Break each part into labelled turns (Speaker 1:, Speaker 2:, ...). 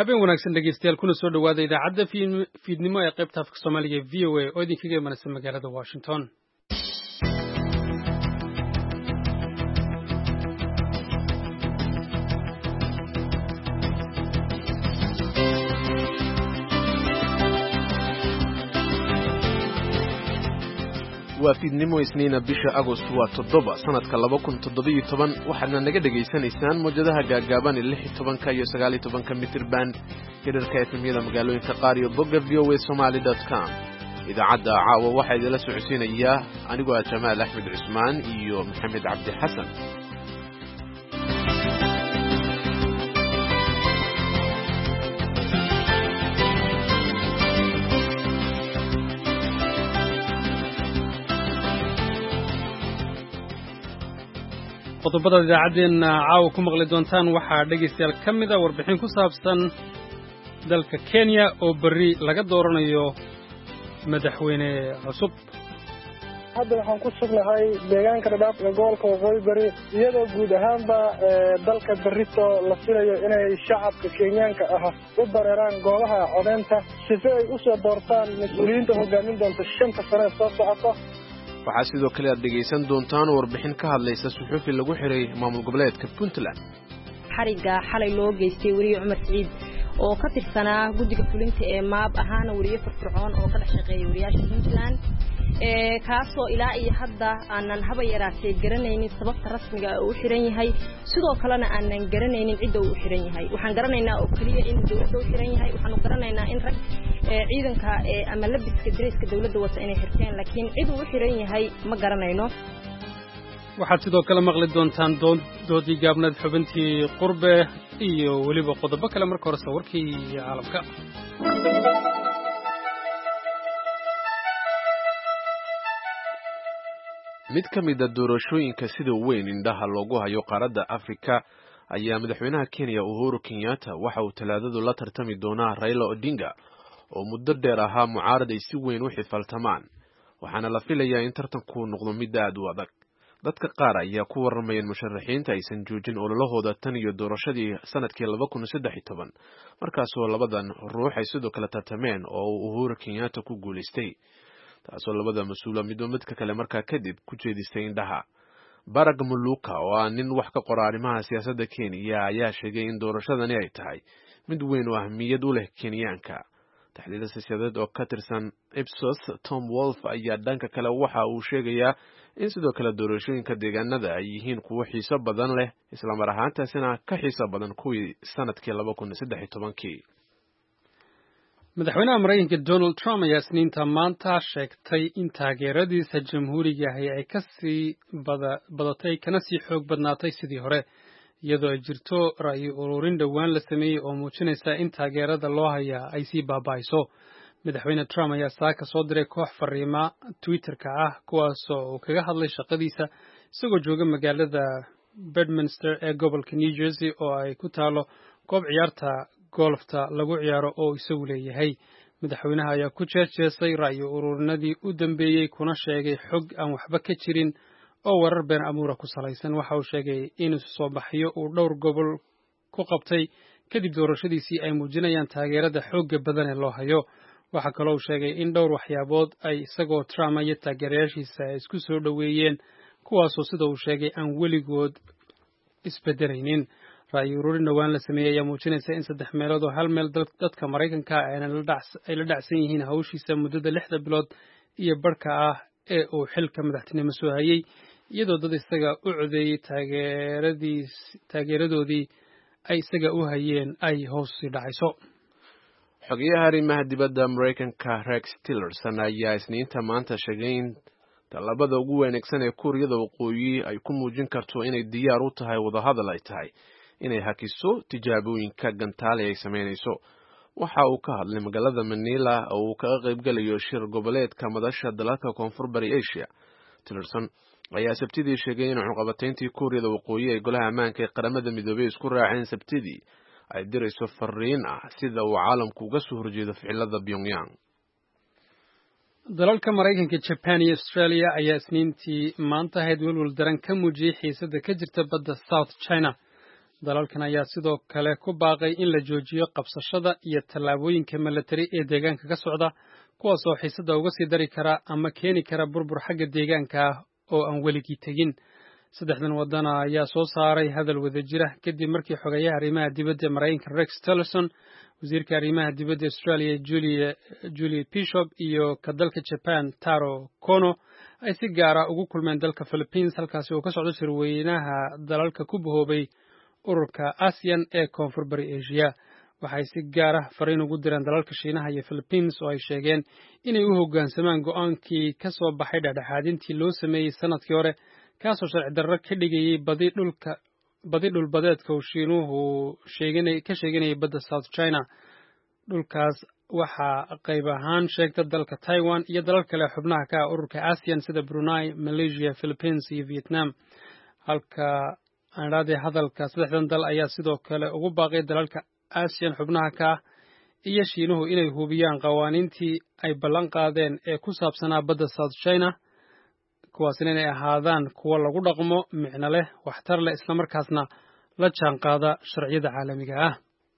Speaker 1: habeen wanaagsan dhegeystayaal kuna soo dhawaada idaacadda fiidnimo ee qaybta afka Soomaaliga ee VOA oo idinkaga imanaysa magaalada Washington.
Speaker 2: waa fiidnimo isniina bisha Agost waa 7 sanadka 2017 waxaadna naga dhageysanaysaan mowjadaha gaagaaban ee 16 iyo 19 mitir band hirarka efemiyada magaalooyinka qaar iyo bogga voasomali.com. idaacadda caawa waxaa idinla socodsiinaya anigoo ah Jamaal Axmed Cusmaan iyo Maxamed Cabdi Xasan.
Speaker 1: qodobada idaacadeena caawa ku maqli doontaan waxaa dhageystayaal ka mid ah warbixin ku saabsan dalka Kenya oo bari laga dooranayo madaxweyne cusub.
Speaker 3: hadda waxaan ku sugnahay deegaanka Dhadhaab ee gobolka Waqooyi Bari iyadoo guud ahaanba dalka barito la filayo inay shacabka Kenyaanka u dareeraan goobaha codeynta si ay u soo doortaan mas'uuliyiinta hogaamin doonta 5 sano soo socota.
Speaker 2: waxaa sidoo kale aad dhegeysan doontaan warbixin ka hadlaysa suxufi lagu xiray maamul goboleedka Puntland.
Speaker 4: xariga xalay loo geystay wariye Cumar Saciid oo ka tirsanaa guddiga fulinta ee maab ahaana wariye firfircoon oo ka dhex shaqeeyay wariyaasha Puntland kaasoo ilaa iyo hadda aanan haba yaraatay garanaynin sababta rasmiga ah uu xiran yahay sidoo kalena aanan garanaynin cidda uu xiran yahay. waxaan garanaynaa oo kaliya in dawladda uu xiran yahay, waxaan garanaynaa in rag ciidanka ama labiska dariiska dawladda wata inay xirteen, laakiin cid uu xiran yahay ma garanayno.
Speaker 1: waxaad sidoo kale maqli doontaan doodii gaabnaad xubintii qurbe iyo weliba qodobo kale. marka hore sawirkii caalamka.
Speaker 2: mid ka mid ah doorashooyinka sida weyn indhaha loogu hayo qaaradda Afrika ayaa madaxweynaha Kenya Uhuru Kenyatta waxa uu talaadadu la tartami doonaa Raila Odinga oo muddo dheer ahaa mucaarad ay si weyn u xifaltamaan, waxaana la filayaa in tartanku noqdo mid aad u adag. dadka qaar ayaa ku warramayeen musharaxiinta aysan joojin ololahooda tan iyo doorashadii sanadkii 2013 markaasoo labadan ruux ay sidoo kale tartameen oo Uhuru Kenyatta ku guuleystay, taasoo labada mas'uula midka kale markaa kadib ku jeedisay indhaha. Barag Muluka oo ah nin wax ka qora arrimaha siyaasadda Kenya ayaa sheegay in doorashadani ay tahay mid weyn oo ahmiyad u leh Kenyaanka. taxliil siyaasadeed oo ka tirsan Ipsos Tom Wolf ayaa dhanka kale waxa uu sheegayaa in sidoo kale doorashooyinka deegaanada ay yihiin kuwo xiiso badan leh isla mar ahaantaasina ka xiiso badan kuwii sanadkii 2013.
Speaker 1: madaxweynaha Mareykanka Donald Trump ayaa isniinta maanta sheegtay in taageeradiisa jamhuuriga ay ka sii badatay kana sii xoog badnaatay sidii hore, iyadoo ay jirto ra'yi ururin dhowaan la sameeyey oo muujinaysa in taageerada loo hayaa ay sii baaba'ayso. madaxweyne Trump ayaa saaka soo diray koox fariima Twitter-ka ah kuwaasoo uu kaga hadlay shaqadiisa isagoo jooga magaalada Bedminster ee gobolka New Jersey oo ay ku taalo goob ciyaarta golfta lagu ciyaaro oo isagu leeyahay. madaxweynaha ayaa ku jeesjeesay ra'yi ururinadii u dambeeyey kuna sheegay xog aan waxba ka jirin oo warar been abuura ku salaysan. waxa uu sheegay in soo baxyo uu dhowr gobol ku qabtay kadib doorashadiisii ay muujinayaan taageerada xoogga badan ee loo hayo. waxa kaloo uu sheegay in dhowr waxyaabood ay isagoo Trump iyo taageerayaashiisa isku soo dhaweeyeen kuwaasoo sida uu sheegay aan weligood isbedelaynin. ra'yi ururin dhowaan la sameeyey ayaa muujinaysa in 3 meelood oo hal meel dadka Mareykanka ay la dhacsan yihiin hawshiisa muddada 6 bilood iyo barka ah ee uu xilka madaxtinimo soo hayay, iyadoo dad isaga u codeeyay taageeradoodii ay isaga u hayeen ay hoos sii dhacayso.
Speaker 2: xogayaha arrimaha dibadda Mareykanka Rex Tillerson ayaa isniinta maanta sheegay in talabada ugu wanaagsan ee Kuuriyada Waqooyi ay ku muujin karto inay diyaar u tahay wadahadal ay tahay inay hakiso tijaabooyinka gantaale ay sameynayso. waxa uu ka hadlay magaalada Manila oo uu kaga qaybgalayo shir goboleedka madasha dalalka Koonfur Bari Asia. Tillerson ayaa Sabtidii sheegay in cunqabatayntii Kuuriyada Waqooyi ay golaha ammaanka ee qaramada midoobay isku raaceen Sabtidii ay dirayso fariin ah sida uu caalamku uga soo horjeedo ficilada Pyongyang.
Speaker 1: dalalka Mareykanka, Japan iyo Australia ayaa isniintii maanta ahayd welwel daran ka muujiyay xiisadda ka jirta badda South China. dalalkan ayaa sidoo kale ku baaqay in la joojiyo qabsashada iyo tallaabooyinka milatari ee deegaanka ka socda kuwaas oo xiisada uga sii dari kara ama keeni kara burbur xagga deegaanka ah oo aan weligii tegin. saddexdan wadana ayaa soo saaray hadal wadajira kadib markii xogayaha arrimaha dibadda Mareykanka Rex Tillerson, wasiirka arrimaha dibadda Australia Julie Bishop iyo ka dalka Japan Taro Kono ay si gaar ah ugu kulmeen dalka Philippines halkaasi oo ka socdo shirweynaha dalalka ku bahoobay ururka ASEAN ee Koonfur Bari Asia. waxay si gaar ah fariin ugu direen dalalka Shiinaha iyo Philippines oo ay sheegeen inay u hoggaansamaan go'aankii ka soo baxay dhexdhexaadintii loo sameeyey sanadkii hore kaasoo sharci darro ka dhigayay badi dhulbadeedka uu Shiinuhu ka sheeganayay badda South China. dhulkaas waxaa qayb ahaan sheegta dalka Taiwan iyo dalal kale xubnaha ka ah ururka ASEAN sida Brunei, Malaysia, Philippines iyo Vietnam. halka hadalka saddexdan dal ayaa sidoo kale ugu baaqay dalalka ASEAN xubnaha ka ah iyo Shiinuhu inay hubiyaan qawaaniintii ay ballan qaadeen ee ku saabsanaa badda South China, kuwaasina inay ahaadaan kuwo lagu dhaqmo micno leh, waxtar leh, islamarkaasna la jaanqaada sharciyada caalamiga ah.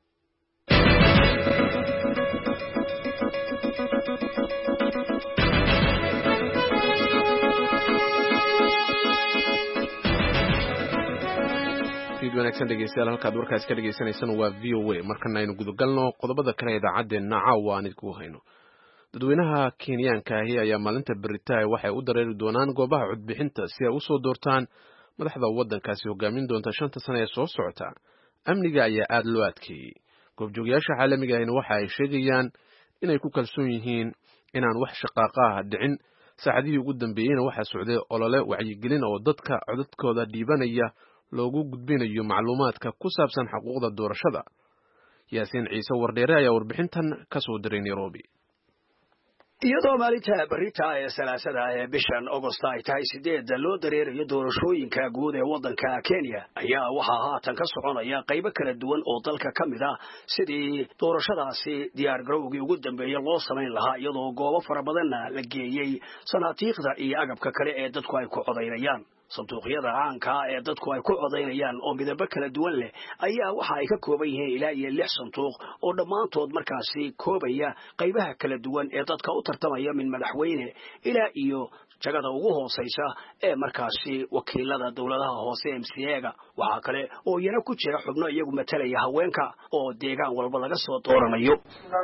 Speaker 2: wanaagsan dhegeystayaal halkaad warkaas ka dhegeysanaysan waa VOA. markana aynu gudagalno qodobada kale idaacaddeena caawa aan idinku hayno. dadweynaha Kenyaanka ahi ayaa maalinta beritaay waxay u dareeri doonaan goobaha codbixinta si ay u soo doortaan madaxda waddankaasi hogaamin doonta 5 sano ee soo socota. amniga ayaa aad loo adkeeyey. goobjoogayaasha caalamiga ahina waxa ay sheegayaan inay ku kalsoon yihiin inaan wax shaqaaqa ah dhicin. saacadihii ugu dambeeyeyna waxaa socday olole wacyigelin oo dadka codadkooda dhiibanaya loogu gudbinayo macluumaadka ku saabsan xuquuqda doorashada. Yaasiin Ciise Wardheere ayaa warbixintan ka soo diray Nairobi.
Speaker 5: iyadoo maalinta berita ee salaasada ee bishan August ay tahay 8 loo dareerayo doorashooyinka guud ee waddanka Kenya ayaa waxaa haatan ka soconaya qaybo kala duwan oo dalka ka mid ah sidii doorashadaasi diyaar garowgii ugu dambeeyay loo sameyn lahaa iyadoo goobo fara badan la geeyay sanaatiiqda iyo agabka kale ee dadku ay ku codeynayaan. sanduuqyada caanka ee dadku ay ku codeynayaan oo midabo kala duwan leh ayaa waxa ay ka kooban yihiin ilaa iyo 6 sanduuq oo dhammaantood markaasi koobaya qaybaha kala duwan ee dadka u tartamaya min madaxweyne ilaa iyo jagada ugu hooseysa ee markaasi wakiilada dawladaha hoose MCA-ga. waxa kale oo iyana ku jira xubno iyagu matalaya haweenka oo deegaan walba laga soo dooranayo.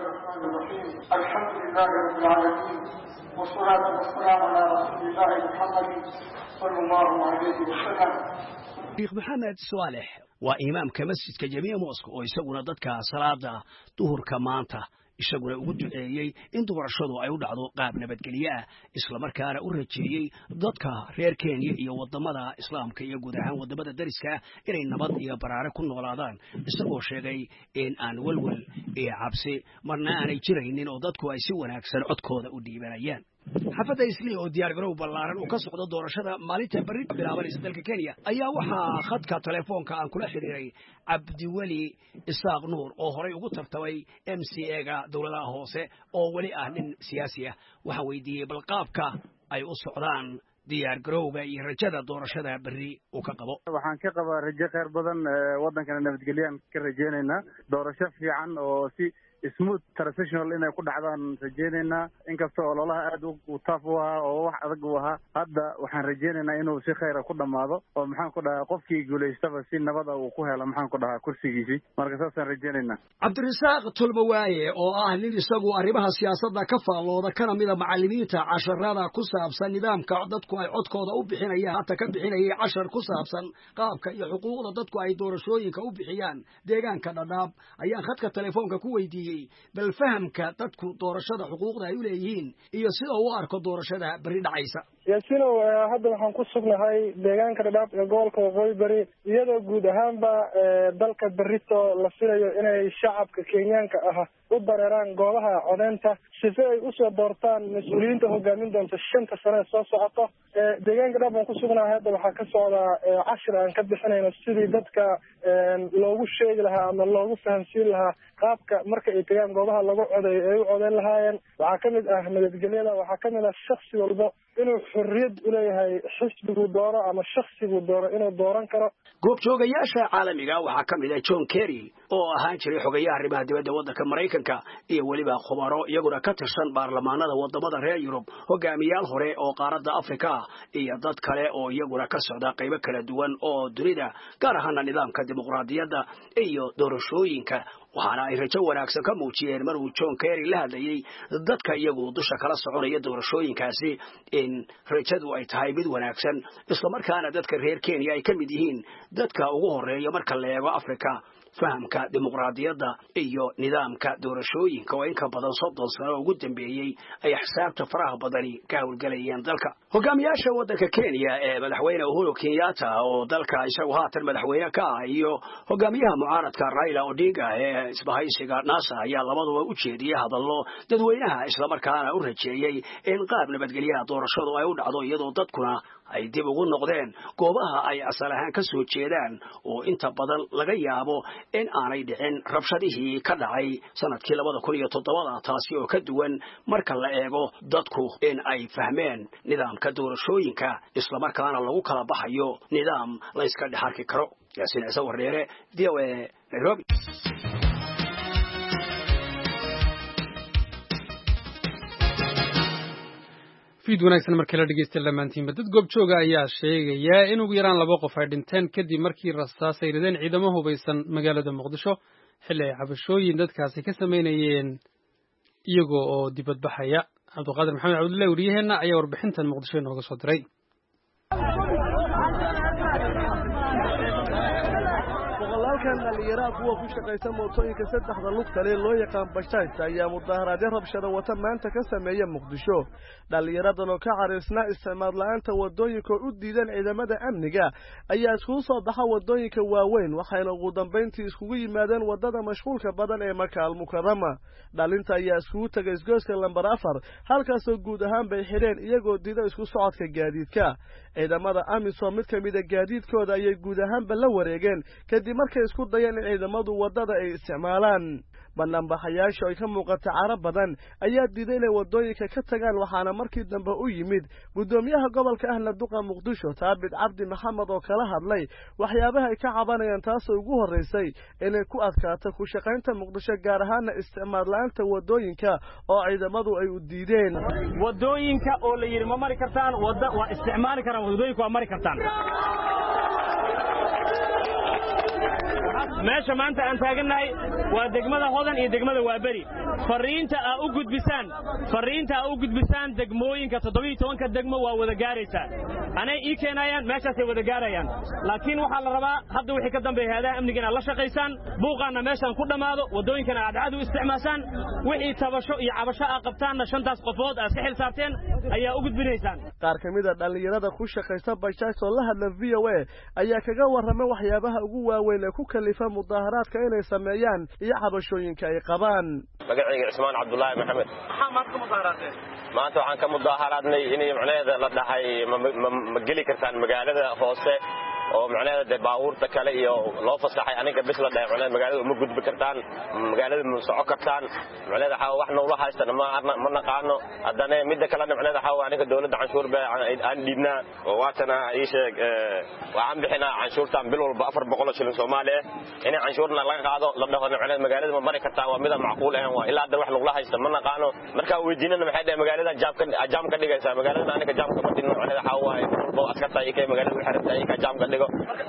Speaker 6: والصلاة والسلام على رسول الله محمد صلى الله عليه وسلم.
Speaker 5: شيخ محمد صالح وإمام كمسجد جميع موسكو ويسقون ضدك صلاة ظهر كمانته isaguna ugu duceeyay in doorashadu ay u dhacdo qaab nabadgelyo ah isla markaana u rajeeyay dadka reer Kenya iyo wadamada Islaamka iyo guud ahaan wadamada dariska inay nabad iyo baraare ku noolaadaan isagoo sheegay in aan walwal iyo cabsi marna aanay jiraynin oo dadku ay si wanaagsan codkooda u dhiibanayaan. xafada Islii oo diyaar garow ballaaran oo ka socdo doorashada maalinta bari bilaabanaysa dalka Kenya ayaa waxaa khadka telefoonka aan kula xiriiray Cabdiwali Isaaq Nuur oo horey ugu tartamay MCA-ga dawladaha hoose oo wali ah nin siyaasi ah. waxaan weydiiyay bal qaabka ay u socdaan diyaar garowga iyo rajada doorashada bari uu ka qabo.
Speaker 3: waxaan ka qabaa rajo khayr badan waddankana nabadgelyo ka rajeynaynaa doorasho fiican oo si smooth transitional inay ku dhacdaan rajeynaynaa inkastoo ololaha aad u taaf u ahaa oo wax adag u ahaa hadda waxaan rajeynaynaa inuu si khayr ah ku dhamaado oo maxaan ku dhahaa qofkii guuleystaba si nabad ah uu ku helo maxaan ku dhahaa kursigiisii marka saasaan rajeynaynaa.
Speaker 5: Cabdirasaaq Tulbawaaye oo ah nin isagu arrimaha siyaasadda ka faallooda kana mid ah macallimiinta casharada ku saabsan nidaamka dadku ay codkooda u bixinayaan hata ka bixinayay cashar ku saabsan qaabka iyo xuquuqda dadku ay doorashooyinka u bixiyaan deegaanka Dhadhaab ayaa khadka telefoonka ku weydiiyay bal fahamka dadku doorashada xuquuqda ay u leeyihiin iyo sida uu arko doorashada bari dhacaysa.
Speaker 3: Yaasino hadda waxaan ku sugnahay deegaanka Dhadhaab ee gobolka Waqooyi Bari iyadoo guud ahaanba dalka berito la filayo inay shacabka Kenyaanka ah u dareeraan goobaha codeynta si ay u soo doortaan mas'uuliyiinta hogaamin doonta 5 sano soo socoto. deegaanka Dhadhaab aan ku sugnahay hadda waxaa ka socda cashir aan ka bixinayno sidii dadka loogu sheegi lahaa ama loogu fahamsiin lahaa qaabka marka ay tagaan goobaha lagu codeeyo ay u codeyn lahaayeen. waxaa kamid ah nabadgelyada, waxaa kamid ah shakhsi walba inuu xorriyad u leeyahay xisbigu doono ama shakhsigu doono inuu dooran karo.
Speaker 5: goobjoogayaasha caalamiga waxaa ka mid ah John Kerry oo ahaan jiray xogayaha arrimaha dibadda waddanka Mareykanka iyo waliba khubaro iyaguna ka tirsan baarlamaanada wadamada reer Yurub hogaamiyaal hore oo qaaradda Afrika iyo dad kale oo iyaguna ka socda qaybo kala duwan oo dunida gaar ahaan nidaamka dimuqraadiyadda iyo doorashooyinka waxaana ay rajo wanaagsan ka muujiyeen maruu John Kerry la hadlayay dadka iyagu dusha kala soconaya doorashooyinkaasi in rajadu ay tahay mid wanaagsan isla markaana dadka reer Kenya ay ka mid yihiin dadka ugu horeeya marka la eego Afrika fahamka dimuqraadiyadda iyo nidaamka doorashooyinka oo in ka badan 30 sano ugu dambeeyay ay xisaabta faraha badani ka howlgalayeen dalka hogaamiyaasha waddanka Kenya ee madaxweyne Uhuru Kenyatta oo dalka isagu haatan madaxweyne ka ah iyo hogaamiyaha mucaaradka Raila Odinga ee isbahaysiga NASA ayaa labaduba u jeediyay hadallo dadweynaha isla markaana u rajeeyay in qaab nabadgelyo doorashadu ay u dhacdo iyadoo dadkuna ay dib ugu noqdeen goobaha ay asal ahaan ka soo jeedaan oo inta badan laga yaabo in aanay dhicin rabshadihii ka dhacay sanadkii 2007 taasi oo ka duwan marka la eego dadku in ay fahmeen nidaamka doorashooyinka isla markaana lagu kala baxayo nidaam la iska dhaxarki karo Yaasiin Ciise Wareere VOA Nairobi
Speaker 1: fiid wanaagsan markii la dhageystay lamaantiinba dad goobjooga ayaa sheegaya in ugu yaraan 2 qof ay dhinteen kadib markii rasaas ay rideen ciidamo hubeysan magaalada Muqdisho xilli ay cabashooyin dadkaasi ka sameynayeen iyagoo oo dibadbaxaya Cabduqaadir Maxamed Cabdullaahi wariyaheena ayaa warbixintan Muqdisho inooga soo diray
Speaker 7: halkan dhalinyarada kuwa ku shaqeysa mootooyinka saddexda lugta leh loo yaqaan bajaajta ayaa mudaharaadyo rabshado wata maanta ka sameeya Muqdisho dhalinyaradan oo ka cariisna isticmaal la'aanta wadooyinka u diidan ciidamada amniga ayaa isku soo baxa wadooyinka waaweyn waxayna ugu dambeyntii iskugu yimaadeen wadada mashquulka badan ee Maka al-Mukarrama dhalinta ayaa iskugu tagay isgoyska lambar 4 halkaas oo guud ahaan bay xireen iyagoo diiday isku socodka gaadiidka ciidamada AMISOM mid kamid ah gaadiidkooda ayay guud ahaan la wareegeen kadib markay isku dayeen in ciidamadu wadada ay isticmaalaan bannaanbaxayaasha ay ka muuqata carab badan ayaa diiday inay wadooyinka ka tagaan waxaana markii dambe u yimid gudoomiyaha gobolka ahna duqa Muqdisho Taabid Cabdi Maxamed oo kala hadlay waxyaabaha ay ka cabanayaan taas oo ugu horeysay inay ku adkaato ku shaqaynta Muqdisho gaar ahaan isticmaal la'aanta wadooyinka oo ciidamadu ay u diideen
Speaker 8: wadooyinka oo la yiri ma mari kartaan wada waa isticmaali karaan wadooyinka waa mari kartaan meesha maanta aan taaganahay waa degmada Hodan iyo degmada Waabari fariinta u gudbisaan degmooyinka 17 degmo waa wada gaaraysa anay ii keenayaan meeshaas ay wada gaarayaan laakiin waxa la rabaa hadda wixii ka dambeeya hada amniga la shaqeeysan buuqana meeshan ku dhamaado wadooyinkana aad u isticmaalaan wixii tabasho iyo cabasho ah qabtaana shantaas qofood aad ka xil saarteen ayaa u gudbinaysaan
Speaker 7: qaar kamid ah dhalinyarada ku shaqeysta bajaaj oo la hadla VOA ayaa kaga waramay waxyaabaha ugu waaweyn ee ku kalifa mudaharaadka inay sameeyaan iyo cabashooyinka ay qabaan
Speaker 9: magacayga Ismaan Cabdullaahi Maxamed maanta waxaan ka mudaharaadnay inay macnaheeda la dhahay ma geli kartaan magaalada hoose oo macnaheeda baabuurta kale iyo loo fasaxay aniga bis la dhahay macnaheeda magaalada ma gudbi kartaan magaalada ma socon kartaan macnaheeda waxa wax noola haystaan ma naqaano hadana mid kale macnaheeda waxa aniga dawladda canshuur baa aan dhiibnaa oo waatana ay sheeg waxaan bixinaa canshuurtan bil walba 400 shilin Soomaali in canshuurna laga qaado la dhaho macnaheeda magaalada ma mari kartaa waa mid macquul ah waa ilaa hadda wax noola haystaan ma naqaano marka weydiinana maxay dhahay magaalada jaam ka dhigaysa magaalada aniga jaam ka badin macnaheeda waxa waa oo adkata ay magaalada u xirtay ka jaam ka dhigo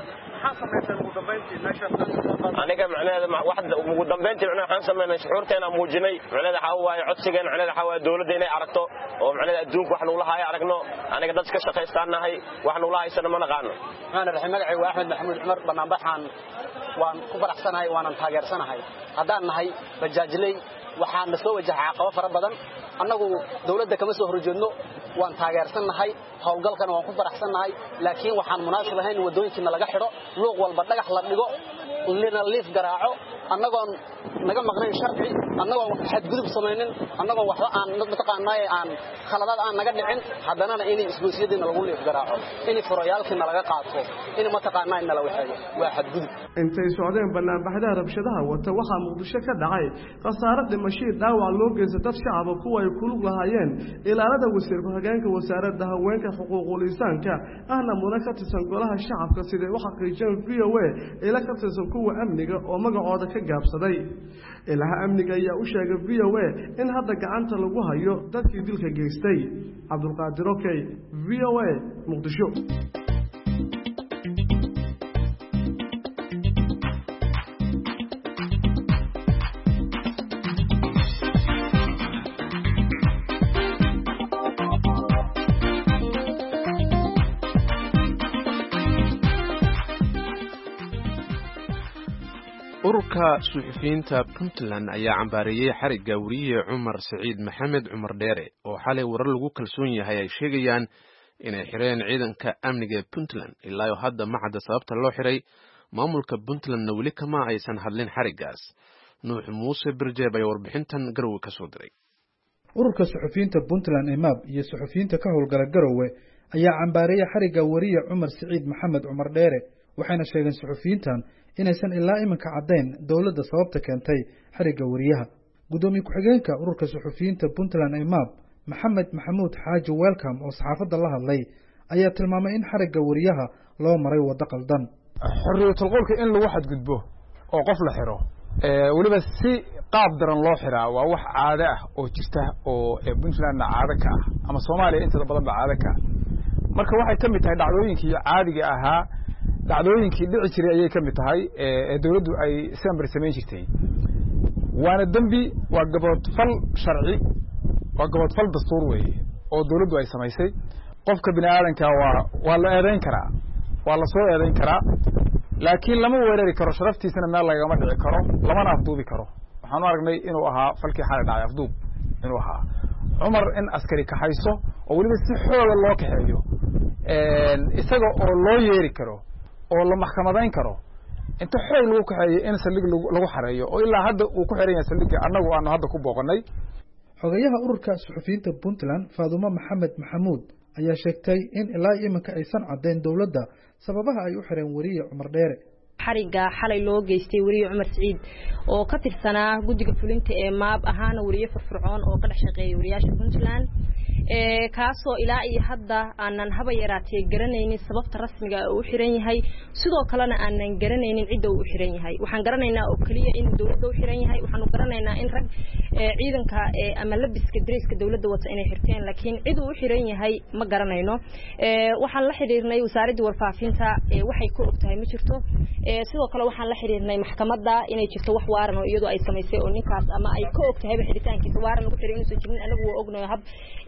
Speaker 9: aniga macnaheeda waxda ugu dambeyntii waxaan sameynay shucuurteena muujinay macnaheeda waxa waaye codsigeena macnaheeda waxa waaye dawladda inay aragto oo macnaheeda adduunka wax noola hayo aragno aniga dadka ka shaqeystaanahay wax noola haysana ma naqaano
Speaker 10: ana raxay magacaygu Axmed Maxamuud Cumar banaanbaxan waan ku faraxsanahay waan taageersanahay hadaan nahay bajaajley waxaan soo wajahay caqabado fara badan annagu dawladda kama soo horjeedno waan taageersanahay hawlgalkan waan ku faraxsanahay laakiin waxaan munaasib ahayn wadooyinka laga xiro luuq walba dhagax la dhigo lina liif garaaco annagoon naga maqnayn sharci annagoon xadgudub samaynin annagoon waxba aan mataqaanaa aan khaladaad aan naga dhicin haddana in isgoosiyadiina lagu leef garaaco in furayaalkiina laga qaato in mataqaanaa nala waxeeyo waa xadgudub
Speaker 7: intay socdeen banaanbaxyada rabshadaha wata waxaa muqdisho ka dhacay khasaare dhimasho dhaawac loo geystay dad shacab kuwa ay ku lug lahaayeen ilaalada wasiir ku-xigeenka wasaaradda haweenka xuquuqul insaanka ahna mudan ka tirsan golaha shacabka siday u xaqiijiyeen VOA ila ka tirsan kuwa amniga oo magacooda ka gaabsaday ilaha amniga ayaa u sheegay VOA in hadda gacanta lagu hayo dadkii dilka geystay Cabdulqaadir Okay VOA Muqdisho
Speaker 2: ururka suxufiyiinta Puntland ayaa cambaariyay xariga wariye Cumar Saciid Maxamed Cumar Dheere oo xalay warar lagu kalsoon yahay ay sheegayaan inay xireen ciidanka amniga ee Puntland ilaa hadda ma cadda sababta loo xiray maamulka Puntlandna weli kama aysan hadlin xarigaas Nuux Muuse Birjeeb ayaa warbixintan Garowe ka soo diray
Speaker 11: ururka suxufiyiinta Puntland MAP iyo suxufiyiinta ka howlgala Garowe ayaa cambaariyay xariga wariye Cumar Saciid Maxamed Cumar Dheere waxayna sheegeen suxufiyiintan inaysan ilaa iminka caddayn dawladda sababta keentay xariga wariyaha gudoomiye ku-xigeenka ururka suxufiyiinta Puntland MAP Maxamed Maxamuud Xaaji Welcome oo saxaafadda la hadlay ayaa tilmaamay in xariga wariyaha loo maray waddo qaldan
Speaker 12: xorriyatul qowlka in lagu xadgudbo oo qof la xiro waliba si qaab daran loo xiraa waa wax caado ah oo jirta oo Puntlandna caado ka ah ama Soomaaliya inta badan ba caado ka marka waxay ka mid tahay dhacdooyinkii caadiga ahaa dhacdooyinkii dhici jiray ayay ka mid tahay dawladdu ay sambar sameyn jirtay waana dambi waa gabadfal sharci waa gabadfal dastuur weeye oo dawladdu ay samaysay qofka bini aadanka waa la eedayn karaa waa la soo eedayn karaa laakiin lama weerari karo sharaftiisana meel lagama dhici karo lamana afduubi karo waxaan u aragnay inuu ahaa falkii xalay dhacay afduub inuu ahaa Cumar in askari ka hayso oo waliba si xoog loo kaxeeyo isaga oo loo yeeri karo oo la maxkamadayn karo inta xoog lagu kaxeeyo in saldhig lagu xareeyo oo ilaa hadda uu ku xiran yahay saldhig annagu aan hadda ku booqanay
Speaker 11: xogayaha ururka suxufiyiinta Puntland Faadumo Maxamed Maxamuud ayaa sheegtay in ilaa iminka aysan caddayn dawladda sababaha ay u xireen wariye Cumar Dheere
Speaker 4: xariga xalay loo geystay wariye Cumar Saciid oo ka tirsanaa guddiga fulinta ee MAP ahaana wariye firfircoon oo ka dhex shaqeeyay wariyaasha Puntland kaasoo ilaa iyo hadda aanan haba yaraatee garanaynin sababta rasmiga ah oo u xiran yahay sidoo kalena aanan garanaynin cidda uu u xiran yahay waxaan garanaynaa oo kaliya in dawladda u xiran yahay waxaan garanaynaa in rag ciidanka ama labiska dresska dawladda wata inay xirteen laakiin cid uu u xiran yahay ma garanayno waxaan la xiriirnay wasaaradda warfaafinta waxay ku ogtahay ma jirto sidoo kale waxaan la xiriirnay maxkamadda inay jirto wax waaran oo iyadu ay samaysay oo ninkaas ama ay ku ogtahay xiritaankiisa waaran lagu xiray inuu jirin anagu waa ognahay hab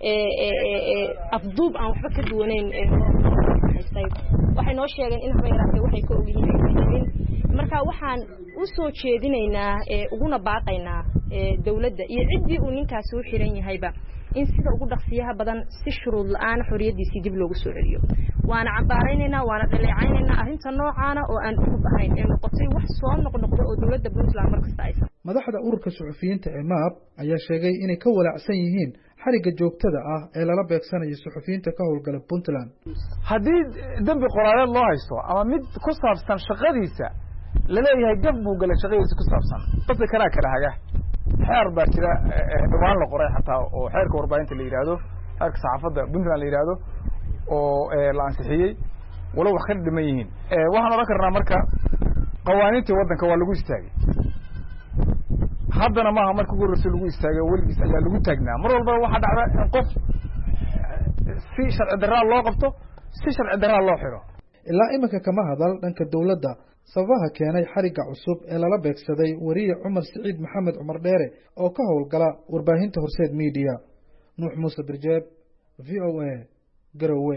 Speaker 4: afduub aan waxba ka duwanayn waxay noo sheegeen in haba yaraatee waxay ka ogyihiin marka waxaan u soo jeedinaynaa uguna baaqaynaa dawladda iyo ciddii uu ninkaasi u xiran yahayba in sida ugu dhaqsiyaha badan si shuruud la'aan xorriyadiisii dib loogu soo celiyo waana cambaaraynaynaa waana dhaleecaynaynaa arrinta noocaana oo aan ugu bahayn ee noqotay wax soo noqnoqdo oo dawladda Puntland markasta aysan
Speaker 11: madaxda ururka suxufiyiinta MAP ayaa sheegay inay ka walaacsan yihiin xariga joogtada ah ee lala beegsanayo suxufiyiinta ka howlgala Puntland
Speaker 12: haddii dambi qoraaleed loo haysto ama mid ku saabsan shaqadiisa la leeyahay gaf buu galay shaqadiisa ku saabsan dadka kana kala haga xeer baa jira dhawaan la qoray xataa oo xeerka warbaahinta la yiraahdo xeerka saxaafadda Puntland la yiraahdo oo la ansixiyay wala wax ka dhiman yihiin waxaan oran karnaa marka qawaaniinta waddanka waa lagu istaagay haddana maaha markii ugu horreysay lagu istaagay weligiis ayaa lagu taagnaa mar walba waxa dhacda in qof si sharci darraa loo qabto si sharci darraa loo xiro
Speaker 11: ilaa iminka kama hadal dhanka dawladda sababaha keenay xariga cusub ee lala beegsaday wariye Cumar Saciid Maxamed Cumar Dheere oo ka howlgala warbaahinta Horseed Media Nuux Muuse Birjeeb VOA Garowe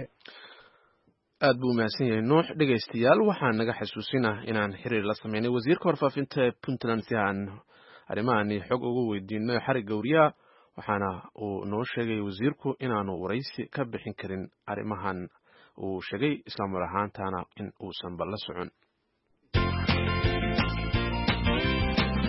Speaker 2: aad buu mahadsan yahay Nuux dhageystayaal waxaan naga xasuusinaa inaan xiriir la sameynay wasiirka warfaafinta Puntland si aan arrimahan xog ugu weydiinay xariga wariyaha waxaana uu noo sheegay wasiirku inaanu waraysi ka bixin karin arrimahan uu sheegay isla mar ahaantaana in uusan balla socon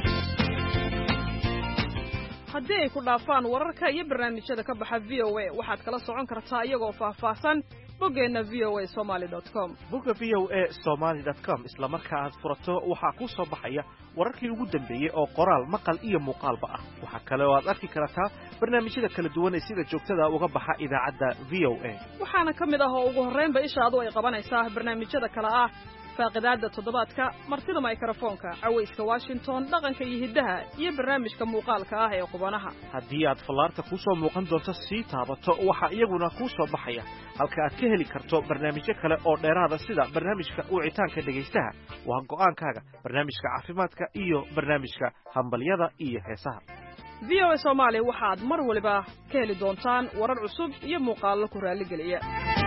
Speaker 13: haddii ay ku dhaafaan wararka iyo barnaamijyada ka baxa VOA waxaad kala socon kartaa iyagoo faahfaahsan boggeenna voasomali.com.
Speaker 14: bogga voasomali.com isla marka aad furato waxaa ku soo baxaya wararkii ugu dambeeyey oo qoraal maqal iyo muuqaalba ah. waxaa kale oo aad arki kartaa barnaamijyada kala duwan ee sida joogtada uga baxa idaacadda VOA.
Speaker 13: waxaana ka mid ah oo ugu horreynba ishaadu ay qabanaysaa barnaamijyada kale ah faaqidaadda toddobaadka, martida mikrofoonka, cawayska Washington, dhaqanka iyo hiddaha, iyo barnaamijka muuqaalka ah ee qubanaha.
Speaker 14: haddii aad fallaarta ku soo muuqan doonto sii taabato waxaa iyaguna ku soo baxaya halka aad ka heli karto barnaamijyo kale oo dheeraada sida barnaamijka wicitaanka dhegaystaha, waa go'aankaaga, barnaamijka caafimaadka iyo barnaamijka hambalyada iyo heesaha.
Speaker 13: VOA Soomaali waxaad mar waliba ka heli doontaan warar cusub iyo muuqaallo ku raaligeliya.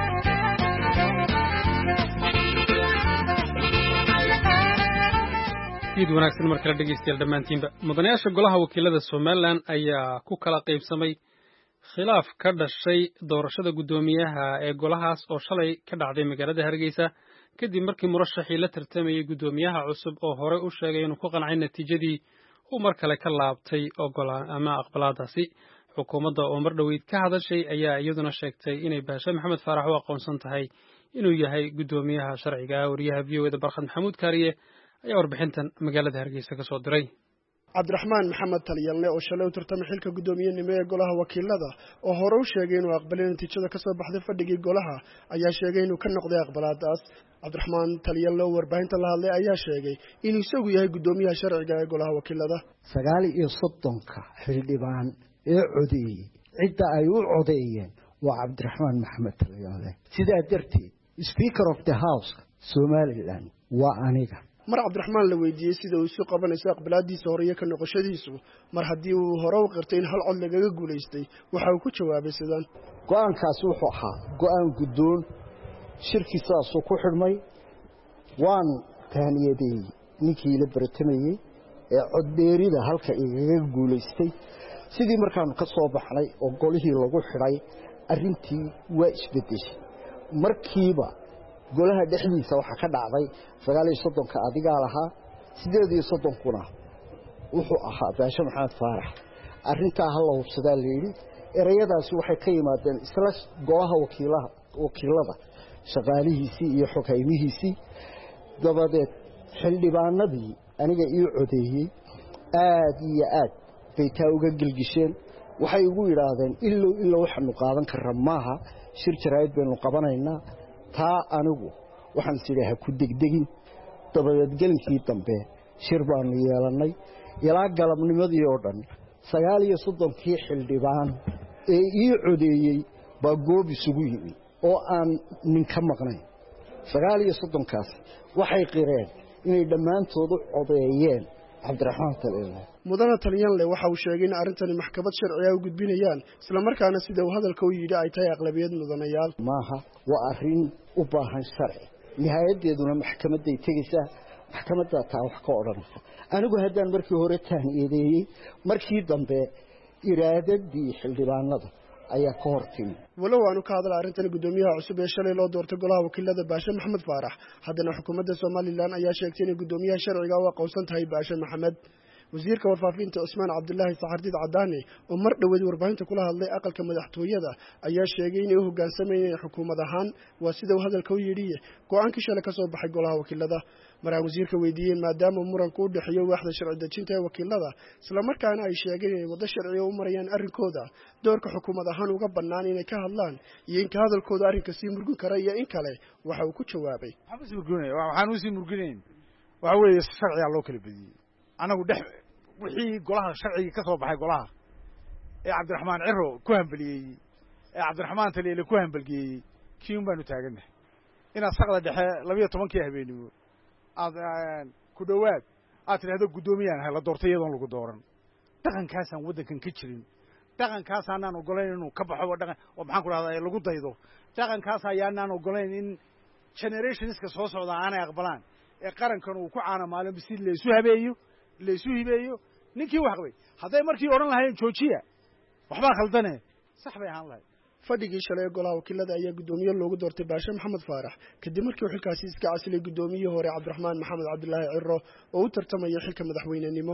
Speaker 1: id wanaagsan mar kale dhegeystayaal dhammaantiinba mudanayaasha golaha wakiilada Somaliland ayaa ku kala qaybsamay khilaaf ka dhashay doorashada guddoomiyaha ee golahaas oo shalay ka dhacday magaalada Hargeysa kadib markii murashaxii la tartamayay guddoomiyaha cusub oo hore u sheegay inuu ku qancay natiijadii uu mar kale ka laabtay ama aqbalaadaasi. xukuumadda oo mar dhoweyd ka hadashay ayaa iyaduna sheegtay inay Baashe Maxamed Faarax u aqoonsan tahay inuu yahay guddoomiyaha sharciga ah. wariyaha VOA Barkhad Maxamuud Kaariye ayaa warbixintan magaalada Hargeysa ka soo diray.
Speaker 15: cabdiraxmaan maxamed taliyalne oo shalay u tartamay xilka guddoomiyenimo ee golaha wakiilada oo hore u sheegay inuu aqbalay natiijada ka soo baxday fadhigii golaha ayaa sheegay inuu ka noqday aqbalaadaas. cabdiraxmaan taliyalne oo warbaahinta la hadlay ayaa sheegay inuu isagu yahay guddoomiyaha sharciga ee golaha wakiilada.
Speaker 16: 39 xildhibaan ee codeeyey cidda ay u codeeyeen waa cabdiraxmaan maxamed taliyalne. sidaa darteed speaker of the house Somaliland waa aniga.
Speaker 15: mar cabdiraxmaan la weydiiyey sida uu isu qabanayso aqbalaadiisa hore iyo ka noqoshadiisu mar haddii uu hore u qirtay in hal cod lagaga guulaystay waxa uu ku jawaabay sidaan.
Speaker 16: go'aankaasi wuxuu ahaa go'aan guddoon shirkiisaasuu ku xidhmay waan taaniyadeeyey ninkii la baratamayey ee coddheerida halka igaga guulaystay sidii markaanu ka soo baxnay oo golihii lagu xidhay arrintii waa isbeddeshay markiiba golaha dhexdiisa waxa ka dhacday 39 adigaa lahaa 38 wuxuu ahaa Baashe Maxamed Faarax. arrintaa hal hubsadaa leeyay erayadaasi waxay ka yimaadeen isla golaha wakiilada shaqaalihiisii iyo xogaymihiisii. dabadeed xildhibaanadii aniga ii codeeyey aad iyo aad bay taa uga gilgisheen. waxay ugu yiraahdeen ilaa waxaanu qaadan karraa maaha, shir jaraa'id baynu qabanaynaa. taa anigu waxaan sidii ku degdegin. dabadeed gelinkii dambe shir baanu yeelanay ilaa galabnimadii oo dhan 39 xildhibaan ee ii codeeyey baa goob isugu yimi oo aan nin ka maqnayn. 39kaas waxay qireen inay dhammaantood u codeeyeen cabdiraxmaan taliyalne.
Speaker 15: mudane taliyalne waxa uu sheegay in arrintani maxkamad sharciga u gudbinayaan isla markaana sida uu hadalka u yidhi ay tahay aqlabiyad mudanayaal.
Speaker 16: maaha waa arrin u baahan sharci nihaayadeeduna maxkamaday tegaysaa. maxkamadda taa wax ka odhanaysa. anigu haddaan markii hore taaniyadeeyey markii dambe iraadadii xildhibaanada ayaa ka hortimi.
Speaker 15: walow aanu ka hadla arrintani guddoomiyaha cusub ee shalay loo doortay golaha wakiilada Baashe Maxamed Faarax haddana xukuumadda Somaliland ayaa sheegtay in guddoomiyaha sharciga u aqoonsan tahay Baashe Maxamed. wasiirka warfaafinta Usmaan Cabdullaahi Saxardiid Cadaani oo mar dhoweed warbaahinta kula hadlay aqalka madaxtooyada ayaa sheegay inay u hoggaansamayeen xukuumad ahaan waa sida uu hadalka u yidhi go'aankii shalay ka soo baxay golaha wakiilada. maraan wasiirka weydiiyeen maadaama muranku u dhaxeeyo waaxda sharci dejinta ee wakiilada isla markaana ay sheegeen inay wada sharciga u marayaan arrinkooda doorka xukuumad ahaan uga bannaan inay ka hadlaan iyo in ka hadalkooda arrinka sii murgin kara iyo in kale waxa uu ku jawaabay
Speaker 12: waxaan u sii murginayn waxa weeye sharciga loo kala badiyay. anagu wixii golaha sharciga ka soo baxay golaha ee cabdiraxmaan ciro ku hambaliyey ee cabdiraxmaan taliyalne ku hambalgiyey kiin baanu taaganahay inaad saqda dhexe 12 habeenimo aad ku dhawaad aad tiraahdo guddoomiyahan la doortay iyadoon lagu dooran. dhaqankaasaan waddankan ka jirin. dhaqankaasaan ogolayn inuu ka baxo dhaqan oo maxaan ku rahdaa lagu daydo. dhaqankaas ayaan ogolayn in generationska soo socda aanay aqbalaan ee qarankan uu ku caana maalin bisid la isu hibeeyo ninkii wax qabay hadday markii oran lahayn joojiya waxba khaldane sax bay ahaan lahayd.
Speaker 15: fadhigii shalay golaha wakiilada ayaa guddoomiye loogu doortay Baashe Maxamed Faarax kadib markii uu xilkaasi iska casilay guddoomiyihii hore cabdiraxmaan maxamed cabdullaahi ciro oo u tartamaya xilka madaxweynenimo.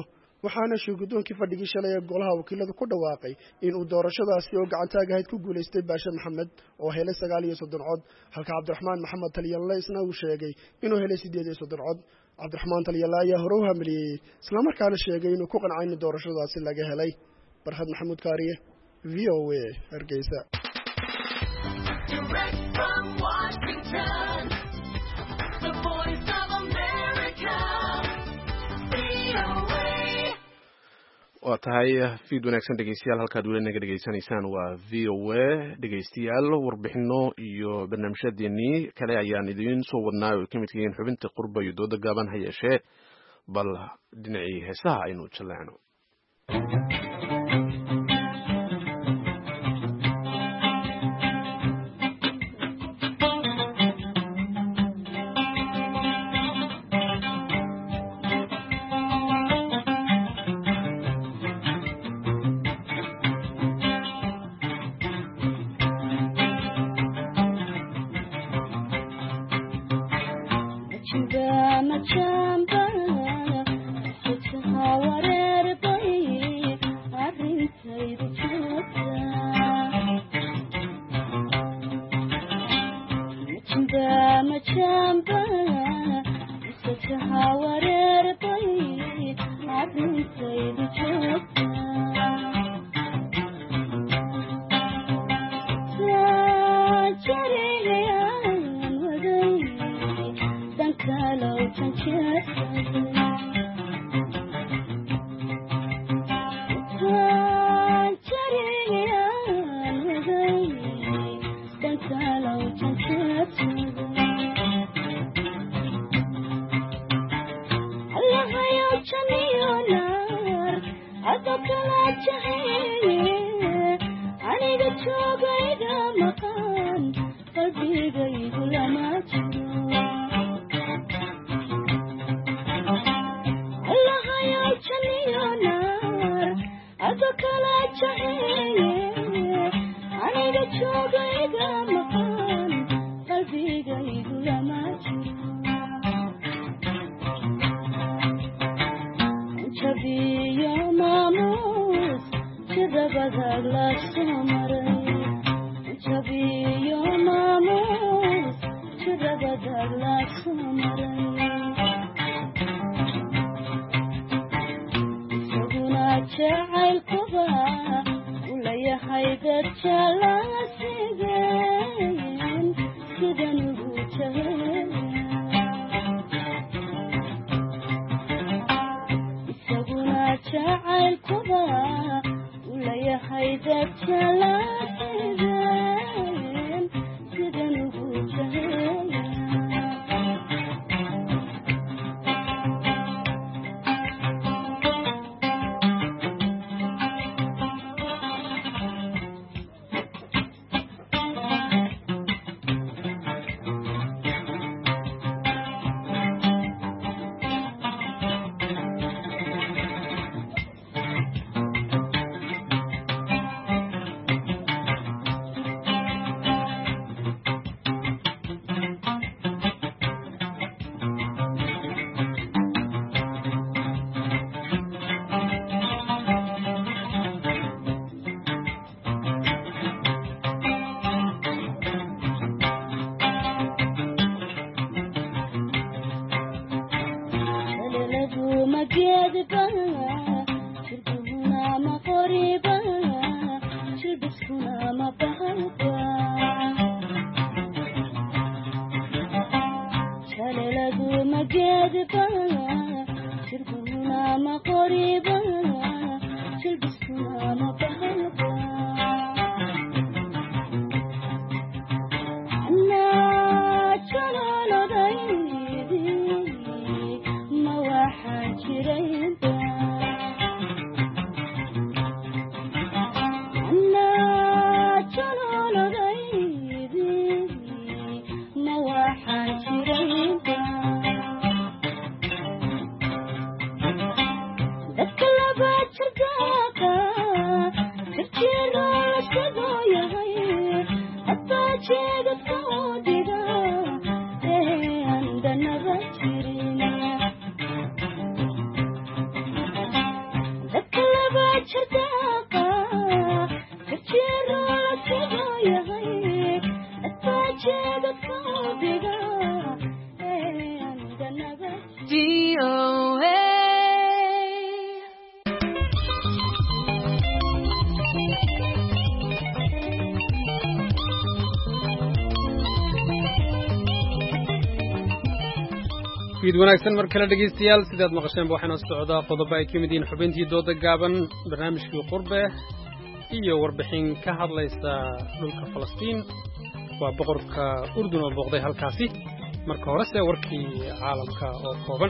Speaker 15: waxaana shirgudoonkii fadhigii shalay ee golaha wakiilada ku dhawaaqay inuu doorashadaasi oo gacantaag ahayd ku guulaystay baashe maxamed oo helay 39 cod halka cabdiraxmaan maxamed talyalle isna uu sheegay inuu helay 38 cod cabdiraxmaan talyalle ayaa hore u hamiliyey islamarkaana sheegay inuu ku qancay in doorashadaasi laga helay barhad maxamuud kaariye v o a hargeysa.
Speaker 2: waa tahay fiid wanaagsan dhegeystayaal halkaad weli naga dhegeysanaysaan waa v o a dhegeystayaal warbixino iyo barnaamijyadeennii kale ayaan idiin soo wadnaa oo ka midka yihiin xubinta qurba iyo dooda gaaban ha yeeshee bal dhinacii heesaha aynu jaleecno.
Speaker 1: fiid wanaagsan mar kale dhegeystayaal sidaad maqasheen waxaana socdaa qodobo ay ka mid yihiin xubintii dooda gaaban barnaamijkii qurbe iyo warbixin ka hadlaysa dhulka Falastiin waa boqorka Urdun oo booqday halkaasi marka horese warkii caalamka oo kooban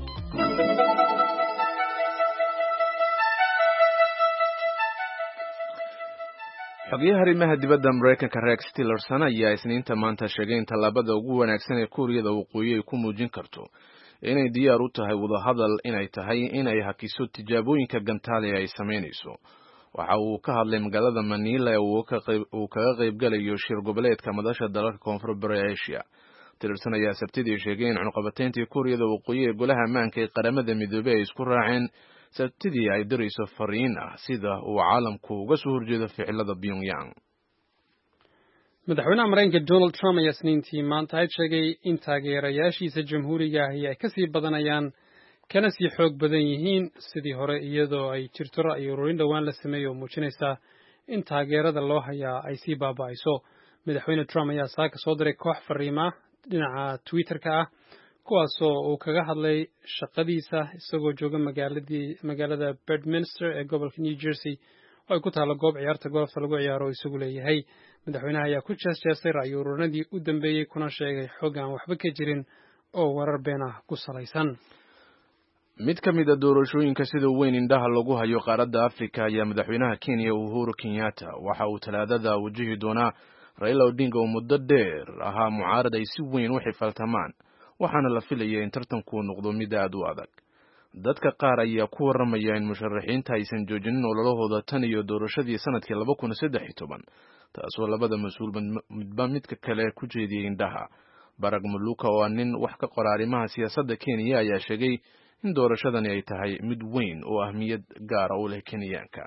Speaker 2: xogayaha arrimaha dibadda Mareykanka Rex Tillerson ayaa isniinta maanta sheegay in tallaabada ugu wanaagsan ee Kuuriyada Waqooyi ay ku muujin karto inay diyaar u tahay wadahadal inay tahay inay hakiso tijaabooyinka gantaale ay sameynayso. Waxa uu ka hadlay magaalada Manila ee uu kaga qaybgalayo shir goboleedka madasha dalalka Koonfur Bari Asia. Tillerson ayaa Sabtidii sheegay in cunaqabatayntii Kuuriyada Waqooyi ee golaha ammaanka ee qaramada midoobay ay isku raaceen Sabtidii ay dirayso fariin ah sida uu caalamku uga soo horjeedo ficilada Pyongyang.
Speaker 1: Madaxweynaha Mareykanka Donald Trump ayaa isniintii maanta sheegay in taageerayaashiisa jamhuuriga ahi ay ka sii badanayaan kana sii xoog badan yihiin sidii hore iyadoo ay jirto ra'yi ururin dhowaan la sameeyo oo muujinaysa in taageerada loo hayaa ay sii baaba'ayso. Madaxweyne Trump ayaa saaka soo diray koox fariima dhinaca Twitter-ka ah kuwaasoo uu kaga hadlay shaqadiisa isagoo jooga magaalada Bedminster ee gobolka New Jersey oo ay ku taalo goob ciyaarta golfta lagu ciyaaro isagu leeyahay. Madaxweynaha ayaa ku jeestay ra'yi ururinadii u dambeeyay kuna sheegay xog aan waxba ka jirin oo warar been ah ku salaysan.
Speaker 2: Mid ka mid ah doorashooyinka sida weyn indhaha lagu hayo qaaradda Afrika ayaa madaxweynaha Kenya Uhuru Kenyatta waxa uu talaadada wajihi doonaa Raila Odinga oo muddo dheer ahaa mucaarad ay si weyn u xifaltamaan waxaana la filayay in tartanku noqdo mid aad u adag. Dadka qaar ayaa ku waramaya in musharaxiinta aysan joojinin ololahooda tan iyo doorashadii sanadkii 2013 taasoo labada mas'uul midba midka kale ku jeediyay indhaha. Barag Muluka oo nin wax ka qora arrimaha siyaasadda Kenya ayaa sheegay in doorashadani ay tahay mid weyn oo ahmiyad gaar ah u leh Kenyaanka.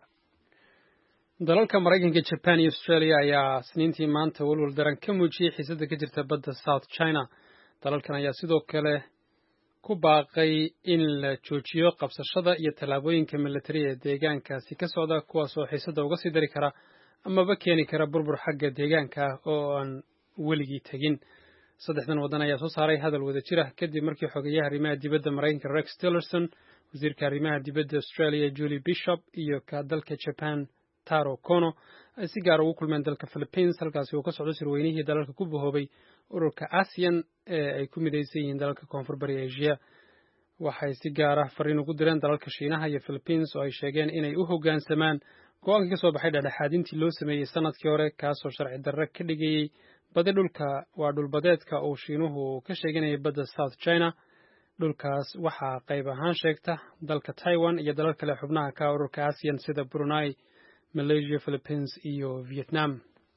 Speaker 1: dalalka Mareykanka, Japan iyo Australia ayaa isniintii maanta walwal daran ka muujiyay xiisadda ka jirta badda South China. dalalkan ayaa sidoo kale ku baaqay in la joojiyo qabsashada iyo tallaabooyinka militari ee deegaankaasi ka socda kuwaasoo xiisadda uga sii dari kara amaba keeni kara burbur xagga deegaanka oo aan weligii tegin. saddexdan waddan ayaa soo saaray hadal wada jir ah kadib markii xogayaha arrimaha dibadda Mareykanka Rex Tillerson, wasiirka arrimaha dibadda Australia Julie Bishop iyo ka dalka Japan Taro Kono ay si gaar ugu kulmeen dalka Philippines halkaasi uu ka socdo shirweynihii dalalka ku bahoobay ururka ASEAN ee ay ku midaysan yihiin dalalka Koonfur Bari Asia. waxay si gaar ah fariin ugu direen dalalka Shiinaha iyo Philippines oo ay sheegeen inay u hoggaansamaan go'aankii ka soo baxay dhexdhexaadintii loo sameeyay sanadkii hore kaasoo sharci darro ka dhigayay badi dhulka waa dhulbadeedka uu Shiinuhu ka sheeganayay badda South China. dhulkaas waxaa qayb ahaan sheegta dalka Taiwan iyo dalal kale xubnaha ka ururka ASEAN sida Brunei, Malaysia, Philippines iyo Vietnam.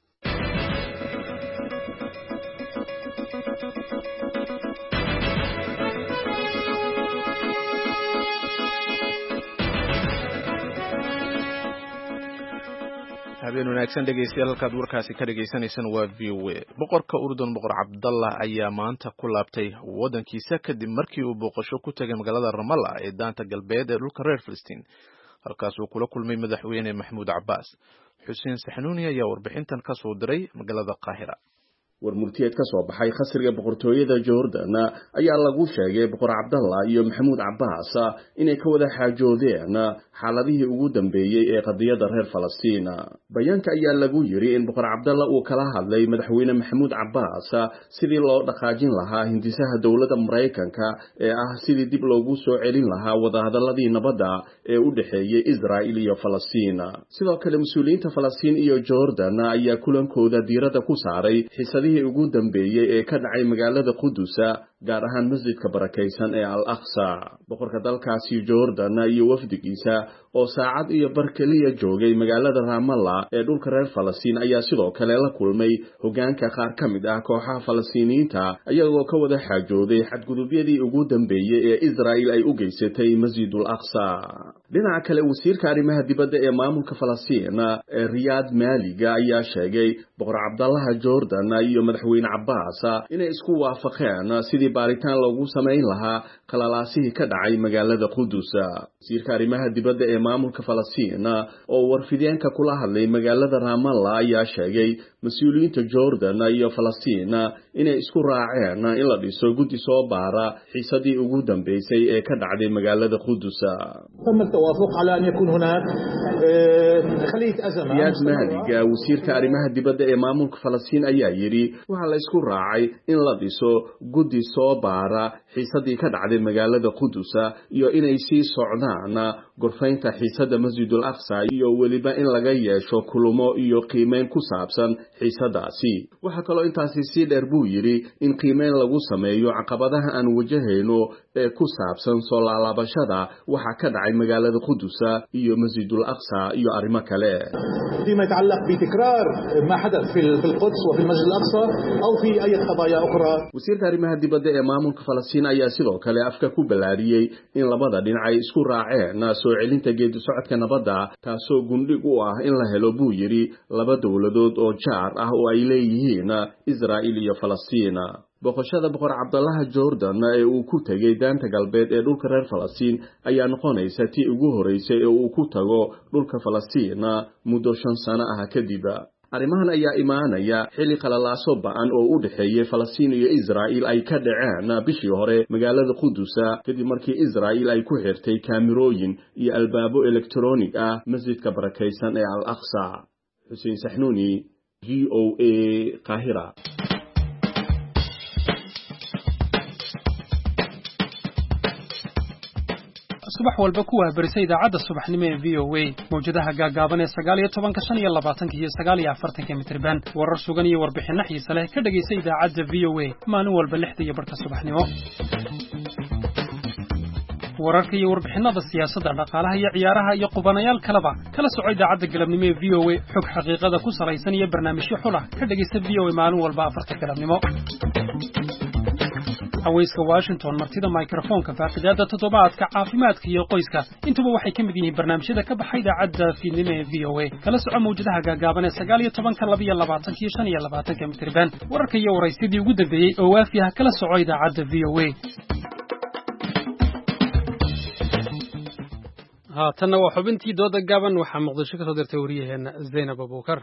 Speaker 2: habeen wanaagsan dhegeystayaal halkaad warkaasi ka dhegeysanaysan waa VOA. boqorka Urdun boqor Cabdallah ayaa maanta ku laabtay wadankiisa kadib markii uu booqasho ku tagay magaalada Ramallah ee daanta galbeed ee dhulka reer Filistiin halkaas uu kula kulmay madaxweyne Mahmoud Abbas. Xuseen Saxnuuni ayaa warbixintan ka soo diray magaalada Qaahira.
Speaker 17: warmurtiyeed ka soo baxay khasriga boqortooyada Jordan ayaa lagu sheegay boqor Cabdallah iyo Mahmoud Abbas inay ka wada xaajoodeen xaaladihii ugu dambeeyay ee qadiyada reer Falastiin. bayaanka ayaa lagu yiri in boqor Cabdallah uu kala hadlay madaxweyne Mahmoud Abbas sidii loo dhaqaajin lahaa hindisaha dawladda Mareykanka ee ah sidii dib loogu soo celin lahaa wadahadaladii nabadda ee u dhaxeeyay Israa'iil iyo Falastiin. sidoo kale mas'uuliyiinta Falastiin iyo Jordan ayaa kulankooda diiradda ku saaray xiisadii ugu dambeeyay ee ka dhacay magaalada Qudus gaar ahaan masjidka barakaysan ee Al-Aqsa. boqorka dalkaasi Jordan iyo wafdigiisa oo saacad iyo bar kaliya joogay magaalada Ramallah ee dhulka reer Falastiin ayaa sidoo kale la kulmay hoggaanka qaar ka mid ah kooxaha Falastiiniyiinta ayagoo ka wada xaajooday xadgudubyadii ugu dambeeyay ee Israa'iil ay u geysatay Masjidul Aqsa. dhinaca kale wasiirka arrimaha dibadda ee maamulka Falastiin Riyad Maliga ayaa sheegay boqor Cabdallah Jordan iyo madaxweyne Abbas inay isku waafaqeen sidii baaritaan loogu sameyn lahaa qalalaasihii ka dhacay magaalada Qudus. wasiirka arrimaha dibadda ee maamulka Falastiin oo warfideenka kula hadlay magaalada Ramallah ayaa sheegay mas-uuliyiinta Jordan iyo Falastiin inay isku raaceen in la dhiso guddi soo baara xiisadii ugu dambeysay ee ka dhacday magaalada Qudus.
Speaker 18: تم التوافق على أن يكون هناك خلية أزمة.
Speaker 17: Ziyaad Mahdiga wasiirka arrimaha dibadda ee maamulka Falastiin ayaa yiri waxa la isku raacay in la dhiso guddi soo baara xiisadii ka dhacday magaalada Qudus iyo inay sii socdaan gorfaynta xiisada Masjidul Aqsa iyo waliba in laga yeesho kulamo iyo qiimeyn ku saabsan xiisadaasi. Waxa kaloo intaasi si dheer buu yiri in qiimeyn lagu sameeyo caqabadaha aan wajahayno ee ku saabsan soo laabashada waxa ka dhacay magaalada Qudus iyo Masjidul Aqsa iyo arrimo kale.
Speaker 18: فيما يتعلق بتكرار ما حدث في القدس وفي المسجد الأقصى أو في أي قضايا أخرى.
Speaker 17: wasiirka arrimaha dibadda ee maamulka Falastiin ayaa sidoo kale afka ku balaariyay in labada dhinac ay isku raaceen soo celinta geedi socodka nabadda taasoo gundhig u ah in la helo buu yiri laba dawladood oo jaar ah oo ay leeyihiin Israa'iil iyo Falastiin. boqoshada boqor Cabdallah Jordan ee uu ku tagay daanta galbeed ee dhulka reer Falastiin ayaa noqonaysa tii ugu horeysay ee uu ku tago dhulka Falastiin muddo 5 sano ah kadib. arrimahan ayaa imaanaya xilli qalalaaso ba'an oo u dhaxeeyay Falastiin iyo Israa'iil ay ka dhaceen bishii hore magaalada Qudus kadib markii Israa'iil ay ku xirtay kaamirooyin iyo albaabo elektaroonig ah masjidka barakaysan ee Al-Aqsa. Hussein Sahnuni, VOA, Qaahira.
Speaker 1: subax walba ku waabarisay idaacadda subaxnimo ee VOA mawjadaha gaagaaban ee 19:25 iyo 49 mitirban warar sugan iyo warbixino xiiso leh ka dhageysa idaacadda VOA maalin walba 6:00 subaxnimo wararka iyo warbixinada siyaasadda dhaqaalaha iyo ciyaaraha iyo qubanayaal kaleba kala soco idaacadda galabnimo ee VOA xog xaqiiqada ku salaysan iyo barnaamijyo xul ah ka dhageysa VOA maalin walba 4 galabnimo hawayska Washington martida microphone-ka faaqidaada toddobaadka caafimaadka iyo qoyska intuba waxay ka mid yihiin barnaamijyada ka baxay idaacadda fiidnimo ee VOA kala soco mawjadaha gaagaaban ee 19, 22 iyo 25 mitirban wararka iyo waraysidii ugu dambeeyay oo waafi ah kala soco idaacadda VOA. haatanna waa xubintii dooda gaaban waxaa Muqdisho ka soo dirtay wariyaheena Zainab Abuukar.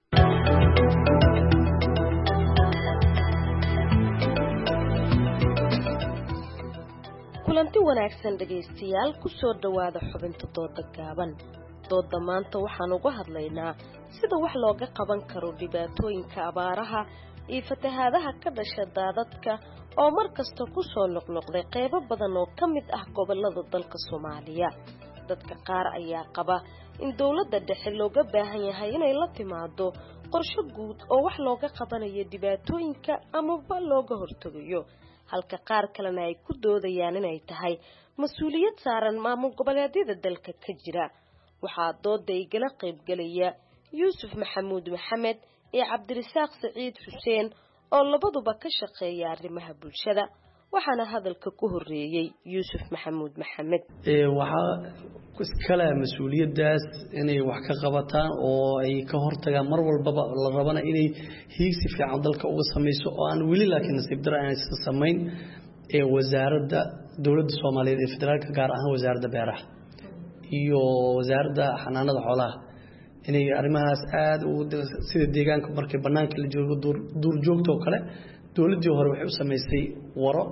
Speaker 19: kulanti wanaagsan dhageystayaal ku soo dhawaada xubinta dooda gaaban. dooda maanta waxaan uga hadlaynaa sida wax looga qaban karo dhibaatooyinka abaaraha iyo fatahaadaha ka dhasha daadadka oo markasta ku soo noqnoqday qaybo badan oo ka mid ah gobolada dalka Soomaaliya. dadka qaar ayaa qaba in dawladda dhexe looga baahan yahay inay la timaado qorshe guud oo wax looga qabanayo dhibaatooyinka ama looga hortagayo halka qaar kalena ay ku doodayaan inay tahay mas'uuliyad saaran maamul goboleedyada dalka ka jira. waxaa dooda igala qayb galaya Yuusuf Maxamuud Maxamed iyo Cabdirasaaq Saciid Xuseen oo labaduba ka shaqeeya arrimaha bulshada. waxaana hadalka ku horeeyay Yuusuf Maxamuud Maxamed.
Speaker 20: waxaa iskala mas'uuliyadaas inay wax ka qabataan oo ay ka hortagaan mar walba la rabana inay hiigsi fiican dalka uga sameeyso oo aan wali laakiin nasiib darro aan iska sameyn wasaaradda dawladda Soomaaliyeed ee federaalka gaar ahaan wasaaradda beeraha iyo wasaaradda xanaanada xoolaha inay arrimahaas aad u sida deegaanka markay banaanka la joogo duur joogto kale dawladdii hore waxay u sameysay waro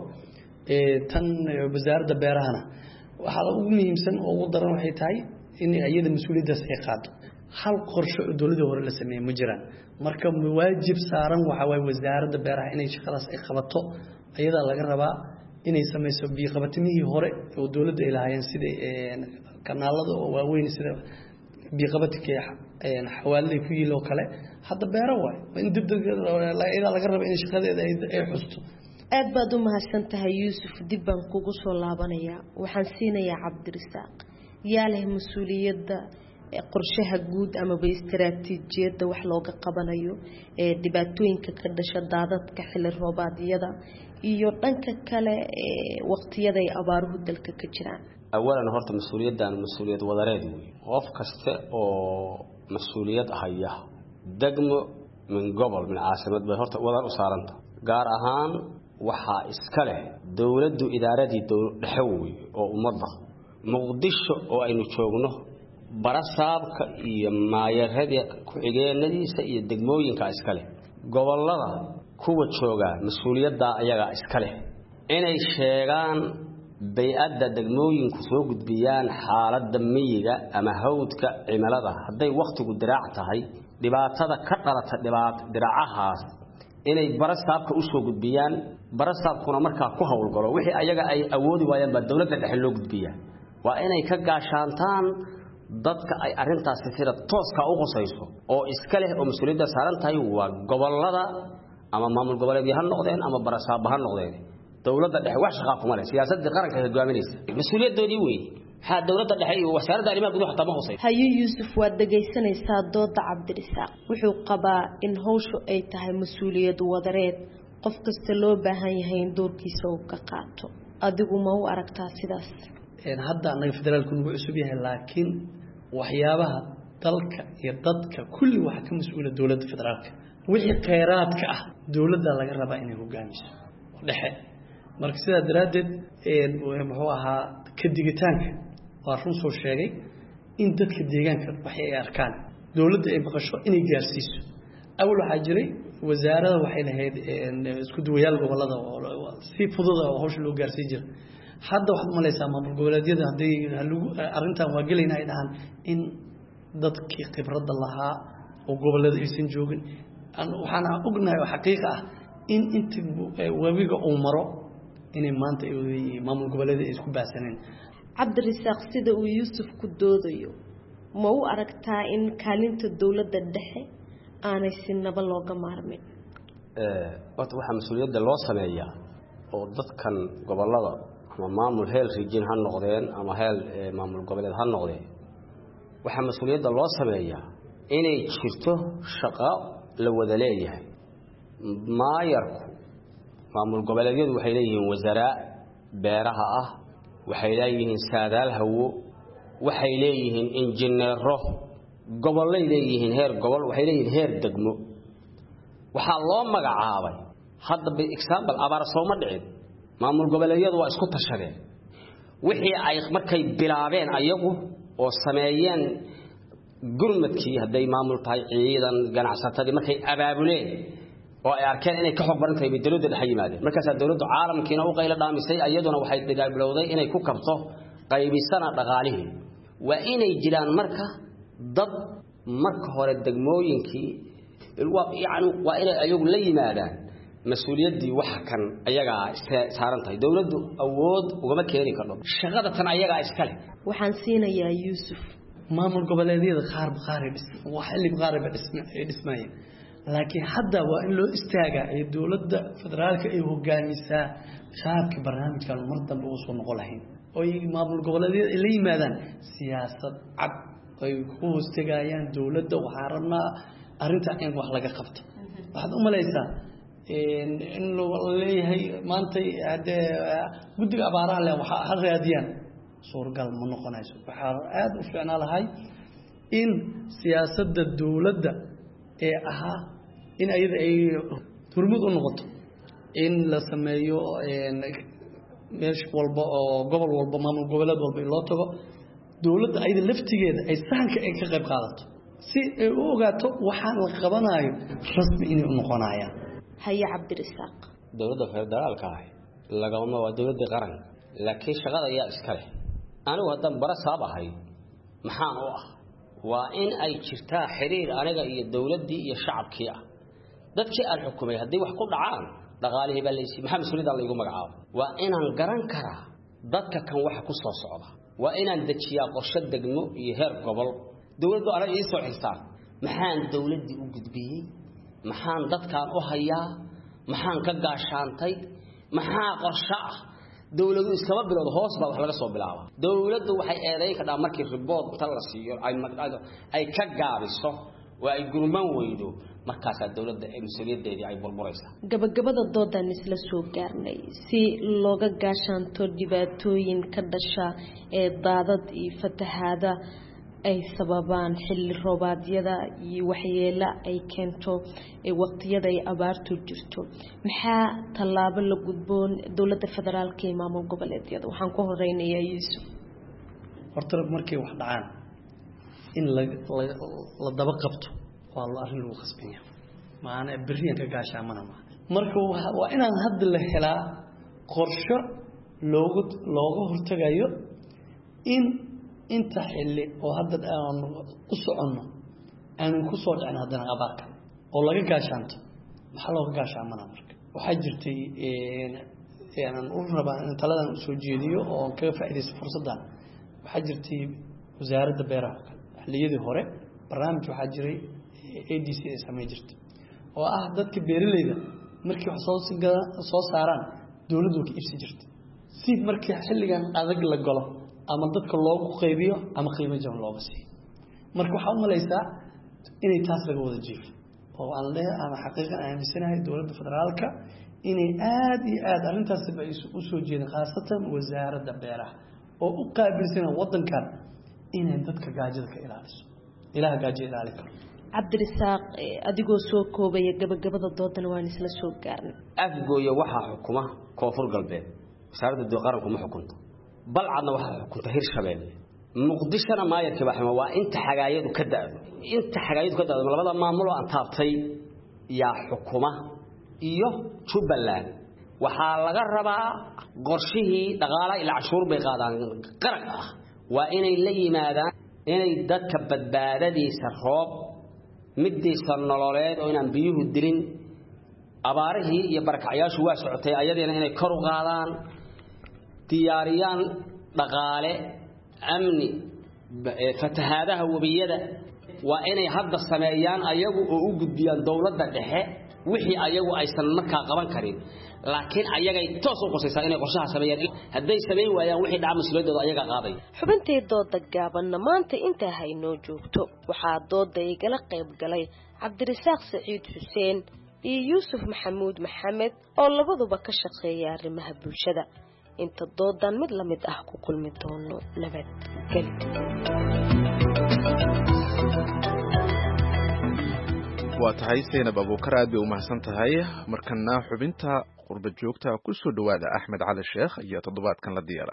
Speaker 20: tan wasaaradda beerahana waxa ugu muhiimsan oo ugu daran waxay tahay in ayada mas'uuliyaddaas ay qaado hal qorshe oo dawladda hore la sameeyay ma jiraan marka waajib saaran waxa way wasaaradda beeraha inay shaqadaas ay qabato ayada laga rabaa inay sameyso biyo qabatimihii hore oo dawladda ay lahaayeen sida kanaalada oo waaweyn sida biyo qabatika xawaalada ku yiilo kale hadda beero way in dibdib laga rabo in shaqadeeda ay xusto.
Speaker 19: aad baad u mahadsantahay Yuusuf. dib baan kugu soo laabanayaa waxaan siinayaa Cabdirasaaq yaa leh mas'uuliyadda qorshaha guud ama istiraatiijiyadda wax looga qabanayo dhibaatooyinka ka dhasha daadadka xilli roobaadyada iyo dhanka kale waqtiyada ay abaaruhu dalka ka jiraan.
Speaker 21: awalan horta mas'uuliyaddan mas'uuliyad wadareed weey qof kasta oo mas'uuliyad haya degmo min gobol min caasimad bay horta wadar u saaranta gaar ahaan waxa iska leh dawladdu idaaradii dhexe weey oo ummadda Muqdisho oo aynu joogno barasaabka iyo maayarada ku-xigeenadiisa iyo degmooyinka iska leh gobolada kuwa jooga mas'uuliyadda ayaga iska leh inay sheegaan bay'adda degmooyinku soo gudbiyaan xaaladda miyiga ama hawdka cimilada hadday waqtigu diraac tahay dhibaatada ka dhalata diraacahaas inay barasaabka u soo gudbiyaan barasaabkuna markaa ku hawlgalo wixii ayaga ay awoodi waayaan baa dawladda dhexe loo gudbiyaa waa inay ka gaashaantaan dadka ay arintaas sida tooska u qosayso oo iska leh oo mas'uuliyadda saaran tahay waa gobolada ama maamul goboleedyo ha noqdeen ama barasaab ha noqdeen dawladda dhexe wax shaqo kuma leh siyaasadda qaranka ee hogaaminaysa mas'uuliyadoodii weey ha dawladda dhexe iyo wasaaradda arrimaha gudaha xataa ma qosay
Speaker 19: hayo Yuusuf waad dhageysanaysaa dooda Cabdirisaaq wuxuu qabaa in hawshu ay tahay mas'uuliyad wadareed qof kasta loo baahan yahay in doorkiisa uu ka qaato adigu ma u aragtaa sidaas
Speaker 20: hadda anaga federaalku ugu cusub yahay laakiin waxyaabaha dalka iyo dadka kulli waxa ka mas'uula dawladda federaalka wixii kheyraadka ah dawladda laga rabaa inay hogaamiso dhexe marka sidaa daraadeed muxuu ahaa ka digitaanka waa run soo sheegay in dadka deegaanka waxay ay arkaan dawladda ay maqasho inay gaarsiiso awal waxaa jiray wasaaradda waxay lahayd isku duwayaal gobolada oo si fudud oo hawsha loo gaarsiin jiray hadda waxaad malaysaa maamul goboleedyada hadday arrintan waa gelayna ay dhahaan in dadkii khibradda lahaa oo gobolada aysan joogin waxaan ognahay oo xaqiiqa ah in inta webiga uu maro inay maanta maamul goboleedyada ay isku baasaneen
Speaker 19: Cabdirisaaq sida uu Yuusuf ku doodayo ma u aragtaa in kaalinta dawladda dhexe aanay sinaba looga maarmin
Speaker 21: waxa mas'uuliyadda loo sameeyaa oo dadkan gobolada ama maamul heel region ha noqdeen ama heel maamul goboleed ha noqdeen waxa mas'uuliyadda loo sameeyaa inay jirto shaqo la wada leeyahay maayarku maamul goboleedyadu waxay leeyihiin wasaaraa beeraha ah waxay leeyihiin saadaal hawo waxay leeyihiin injineero gobolay leeyihiin heer gobol waxay leeyihiin heer degmo waxa loo magacaabay hadda by example abaar soo ma dhicin maamul goboleedyadu waa isku tashadeen wixii ay markay bilaabeen ayagu oo sameeyeen gurmadkii haday maamul tahay ciidan ganacsatadii markay abaabuleen oo ay arkeen inay ka xog baran tahay dawladda dhexe yimaadeen markaas dawladdu caalamkiina u qaylo dhaamisay ayaduna waxay bilowday inay ku kabto qaybisana dhaqaalihi waa inay jiraan marka dad marka hore degmooyinkii waa inay ayagu la yimaadaan mas'uuliyadii waxa kan ayaga saaran tahay dawladdu awood ugama keeni karto shaqada tan ayaga iska leh
Speaker 19: waxaan siinayaa Yuusuf
Speaker 20: maamul goboleedyada qaar waxa li qaar dhismay laakiin hadda waa in loo istaagaa ee dawladda federaalka ay hogaamisaa qaabka barnaamijkan mar dambe uu soo noqon lahayn oo maamul goboleedyada ay la yimaadaan siyaasad cad ay ku hoostagayaan dawladda waxa rabnaa arinta in wax laga qabto waxaad u malaysaa in loo leeyahay maanta guddiga abaaraha leh waxa ha raadiyaan suurgal ma noqonayso waxa aad u fiicnaa lahay in siyaasadda dawladda ee aha in ayada ay turmud u noqoto in la sameeyo meesh walba oo gobol walba maamul goboleed walba loo tago dawladda ayada laftigeeda ay sahanka ay ka qayb qaadato si ay u ogaato waxaan la qabanayo rasmi inay u noqonayaan
Speaker 19: haya Cabdirisaaq
Speaker 21: dawladda federaalka ah lagama waa dawladda qaranka laakiin shaqada ayaa iska leh anigu haddaan barasaab ahay maxaan u ah waa in ay jirtaa xiriir aniga iyo dawladdii iyo shacabkii ah dadkii aan xukumay haddii wax ku dhacaan dhaqaalihii baa leeysi maxaa mas'uuliyadda la igu magacaabo waa inaan garan karaa dadka kan waxa ku soo socda waa inaan dejiyaa qorshe degmo iyo heer gobol dawladdu anaga ii soo xilsaan maxaan dawladdii u gudbiyey maxaan dadkaan u hayaa maxaan ka gaashaantay maxaa qorshe ah dawladdu iskaba bilowdo hoos baa wax laga soo bilaabo dawladdu waxay eedayn ka dhaa markii report tal la siiyo ay ka gaabiso waa ay gurman weydo markaas dawladda ay mas'uuliyadeedii ay burburaysaa
Speaker 19: gabagabada doodan isla soo gaarnay si looga gaashaanto dhibaatooyin ka dhasha ee daadad iyo fatahaada ay sababaan xilli roobaadyada iyo waxyeelo ay keento ee waqtiyada ay abaartu jirto maxaa tallaabo la gudboon dawladda federaalka iyo maamul goboleedyada waxaan ku horeynayaa Yuusuf
Speaker 20: horta markay wax dhacaan in la daba qabto waa la arrin lagu qasbanya maana beriyan ka gaashaamana ma marka waa inaan hadda la helaa qorshe looga hortagayo in inta xilli oo hadda aan u soconno aan ku soo dhacin haddana abaarka oo laga gaashaanto maxaa looga gaashaamana marka waxaa jirtay aan u rabaa in taladan soo jeediyo oo kaga faa'iideysto fursaddan waxaa jirtay wasaaradda beeraha xilliyadii hore barnaamij waxaa jiray ADC ay sameey jirtay oo ah dadka beeraleyda markii wax soo saaraan dawladdu ka iibsi jirtay si markii xilligan adag la galo ama dadka loogu qaybiyo ama qiimo jaban looga siiyo marka waxa u malaysaa inay taas laga wada jiifo oo aan leeyahay ama xaqiiqan aaminsanahay dawladda federaalka inay aad iyo aad arrintaas u soo jeedin khaasatan wasaaradda beeraha oo u qaabilsan wadankan inay dadka gaajada ka ilaaliso ilaha gaajo ilaali karo
Speaker 19: cabdirisaaq adigoo soo koobaya gabagabada doodana waan isla soo gaarnay
Speaker 21: afgooya waxaa xukuma koonfur galbeed wasaaradda qaranku ma xukunto balcadna waxaa xukunta hirshabeelle muqdishona maayarkii baa xuma waa inta xagaayadu ka da'do labada maamulo aan taabtay yaa xukuma iyo Jubbaland waxaa laga rabaa qorshihii dhaqaalaha ila cashuur bay qaadaan qaran ah waa inay la yimaadaan inay dadka badbaadadiisa roob midiisa nololeed oo inaan biyuhu dilin abaarihii iyo barakacayaashu waa socotay ayadeena inay kor u qaadaan diyaariyaan dhaqaale amni fatahaadaha wabiyada waa inay hadda sameeyaan ayagu oo u gudbiyaan dawladda dhexe wixii ayagu aysan markaa qaban karin laakiin ayagay toos u qosaysaa inay qorshaha sameeyaan hadday sameyn waayaan wixii dhaca mas'uuliyadooda ayaga qaaday
Speaker 19: xubintii dooda gaabanna maanta intaa haynoo joogto waxaa dooda igala qayb galay cabdirisaaq saciid xuseen iyo yuusuf maxamuud maxamed oo labaduba ka shaqeeya arrimaha bulshada inta doodan mid la mid ah ku kulmi doono nabadgelyo
Speaker 2: waa tahay Seynab Abuukar aad bay u mahadsan tahay markana xubinta qurba joogta ku soo dhawaada Axmed Cali Sheekh iyo toddobaadkan la diyaara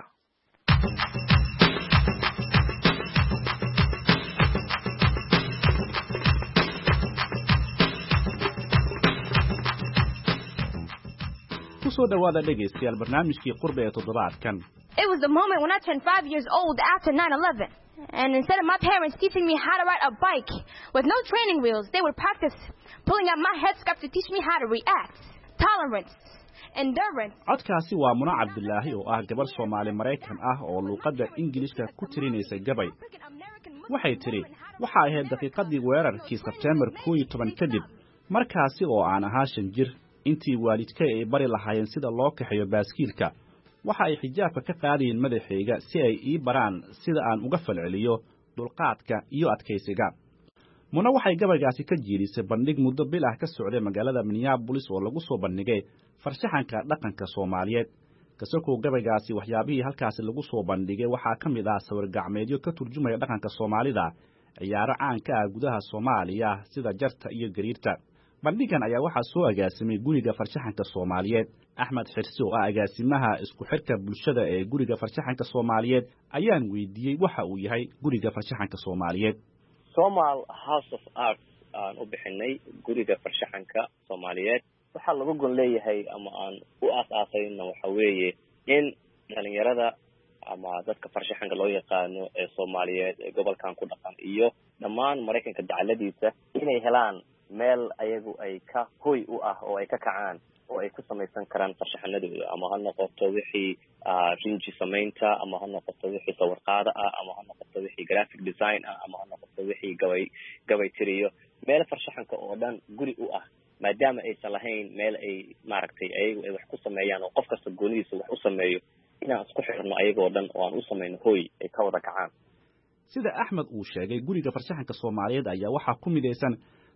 Speaker 6: ku soo dhawaada dhegeystayaal barnaamijkii qurba ee toddobaadkan
Speaker 22: It was the moment when I turned 5 years old after 9/11. And instead of my parents teaching me how to ride a bike with no training wheels, they would practice pulling out my headscarf to teach me how to react, tolerance, endurance.
Speaker 6: codkaasi waa Muna Cabdilaahi oo ah gabar Soomaali Mareykan ah oo luqadda Ingiriiska ku tirinaysa gabay. Waxay tiri waxa ay ahayd daqiiqadii weerarkii Sebtembar 11 kadib markaasi oo aan ahaa 5 jir intii waalidkay ay bari lahaayeen sida loo kaxeeyo baaskiilka. waxa ay xijaabka ka qaadeen madaxayga si ay ii baraan sida aan uga falceliyo dulqaadka iyo adkaysiga Muna waxay gabaygaasi ka jiirisay bandhig muddo bil ah ka socday magaalada Minneapolis oo lagu soo bandhigay farshaxanka dhaqanka Soomaaliyeed kasoo gabaygaasi waxyaabihii halkaas lagu soo bandhigay waxaa ka mid ah sawir gacmeedyo ka turjumaya dhaqanka Soomaalida ciyaaro caan ka ah gudaha Soomaaliya sida jarta iyo gariirta bandhigan ayaa waxaa soo agaasimay guriga farshaxanka Soomaaliyeed Axmed Xirsi oo ah agaasimaha isku xirka bulshada ee guriga farshaxanka Soomaaliyeed ayaan weydiiyay waxa uu yahay guriga farshaxanka Soomaaliyeed
Speaker 23: Somal House of Arts aan u bixinay guriga farshaxanka Soomaaliyeed waxa lagu gon leeyahay ama aan u aasaasayna waxa weeye in dhalinyarada ama dadka farshaxanka loo yaqaano ee Soomaaliyeed ee gobolkan ku dhaqan iyo dhammaan Mareykanka dacaladiisa inay helaan meel ayagu ay ka hoy u ah oo ay ka kacaan oo ay ku samaysan karaan farshaxanadooda ama ha noqoto wixii rinji samaynta ama ha noqoto wixii sawir qaada ah ama ha noqoto wixii graphic design ah ama ha noqoto wixii gabay tiriyo meel farshaxanka oo dhan guri u ah maadaama aysan lahayn meel ay maaragtay ayagu ay wax ku sameeyaan oo qof kasta goonidiisa wax u sameeyo inaan isku xirno ayagoo dhan oo aan u samayno hoy ay ka wada kacaan
Speaker 6: sida Axmed uu sheegay guriga farshaxanka Soomaaliyeed ayaa waxaa ku midaysan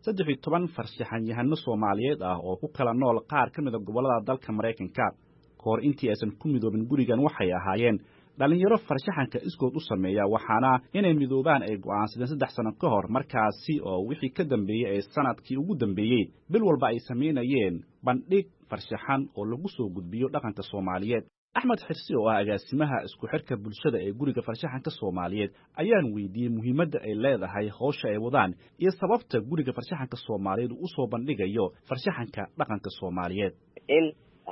Speaker 6: 13 farshaxan-yahano Soomaaliyeed ah oo ku kala nool qaar ka mid ah gobolada dalka Mareykanka koor intii aysan ku midoobin gurigan waxay ahaayeen dhalinyaro farshaxanka iskood u sameeya waxaana inay midoobaan ay go'aansadeen 3 sano ka hor markaasi oo wixii ka dambeeyay ay sanadkii ugu dambeeyay bil walba ay sameynayeen bandhig farshaxan oo lagu soo gudbiyo dhaqanka Soomaaliyeed axmed xirsi oo ah agaasimaha isku xirka bulshada ee guriga farshaxanka Soomaaliyeed ayaan weydiiyey muhiimadda ay leedahay hawsha ay wadaan iyo sababta guriga farshaxanka Soomaaliyeed u soo bandhigayo farshaxanka dhaqanka Soomaaliyeed
Speaker 23: in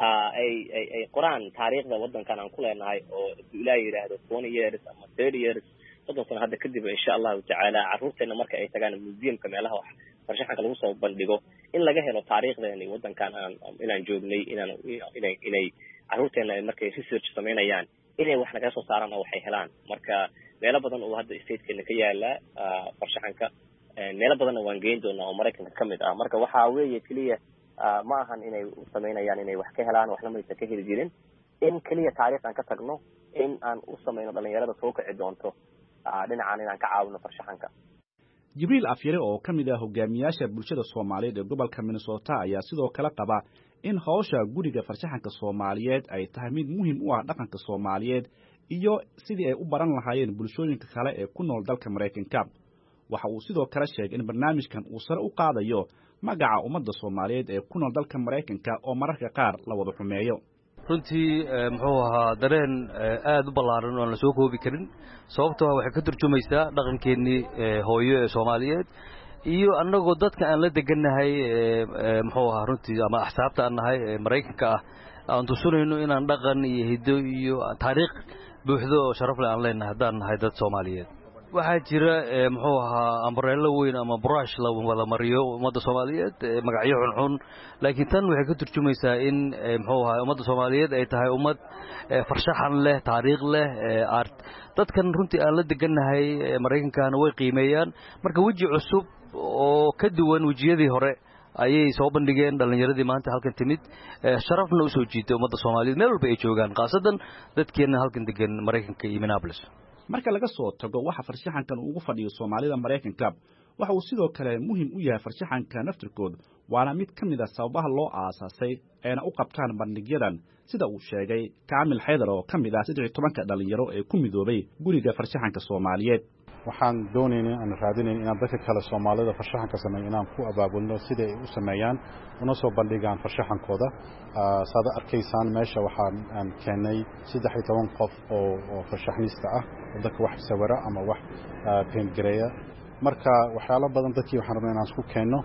Speaker 23: ay qoraan taariikhda wadankan aan ku leenahay oo ilaahay yiraahdo 20 years ama 30 years soddon sano hadda kadib insha Allah ta'ala carruurteena marka ay tagaan museumka meelaha wax farshaxanka lagu soo bandhigo in laga helo taariikhdeena wadankan inaan joognay inay carruurteena markay research sameynayaan inay wax naga soo saaraan oo waxay helaan marka meelo badan oo hadda state-keena ka yaala farshaxanka meelo badan waan geyn doonaa oo Mareykanka kamid ah marka waxa weeye kaliya ma ahan inay sameynayaan inay wax ka helaan waxna ma ka heli jirin in kaliya taariikh aan ka tagno in aan u sameyno dhalinyarada soo kici doonto dhinacan inaan ka caawino farshaxanka
Speaker 6: Jibriil Afyare oo kamid ah hogaamiyaasha bulshada Soomaaliyeed ee gobolka Minnesota ayaa sidoo kale qaba in hawsha guriga farshaxanka Soomaaliyeed ay tahay mid muhiim u ah dhaqanka Soomaaliyeed iyo sidii ay u baran lahaayeen bulshooyinka kale ee ku nool dalka Mareykanka waxa uu sidoo kale sheegay in barnaamijkan uu sare u qaadayo magaca ummadda Soomaaliyeed ee ku nool dalka Mareykanka oo mararka qaar la wada xumeeyo
Speaker 3: runtii muxuu ahaa dareen aad u ballaaran oo aan la soo koobi karin sababtoo waxay ka turjumaysaa dhaqankeennii hooyo ee Soomaaliyeed iyo annagoo dadka aan la degannahay muxuu ahaa runtii ama axsaabta aan nahay Mareykanka ah aan tusinayno inaan dhaqan iyo hiddo iyo taariikh buuxdo oo sharaf leh aan leenahay haddaan nahay dad Soomaaliyeed waxaa jira muxuu ahaa umbrella weyn ama brush la wada mariyo ummadda Soomaaliyeed magacyo xunxun laakiin tan waxay ka turjumaysaa in muxuu ahaa ummadda Soomaaliyeed ay tahay ummad farshaxan leh taariikh leh art dadkan runtii aan la degannahay Mareykankana way qiimeeyaan marka waji cusub oo ka duwan wajiyadii hore ayay soo bandhigeen dhalinyaradii maanta halkan timid sharafna u soo jiitay ummadda Soomaaliyeed meel walba ay joogaan qaasadan dadkeena halkan degan Mareykanka iyo Minneapolis
Speaker 6: marka laga soo tago waxa farshaxankan ugu fadhiyo Soomaalida Mareykanka waxa uu sidoo kale muhiim u yahay farshaxanka naftirkood waana mid kamid ah sababaha loo aasaasay ayna u qabtaan bandhigyadan sida uu sheegay Kaamil Xeydar oo kamid ah 13 dhalinyaro ee ku midoobay guriga farshaxanka Soomaaliyeed
Speaker 5: waxaan doonaynaa aan raadinaynaa inaan dadka kale Soomaalida farshaxanka sameeyaan inaan ku abaabulno sida ay u sameeyaan una soo bandhigaan farshaxankooda saada arkaysaan meesha waxaan keenay 13 qof oo farshaxnista ah dadka wax sawira ama wax paint gareeya marka waxyaalo badan dadkii waxaan rabnaa inaan isku keenno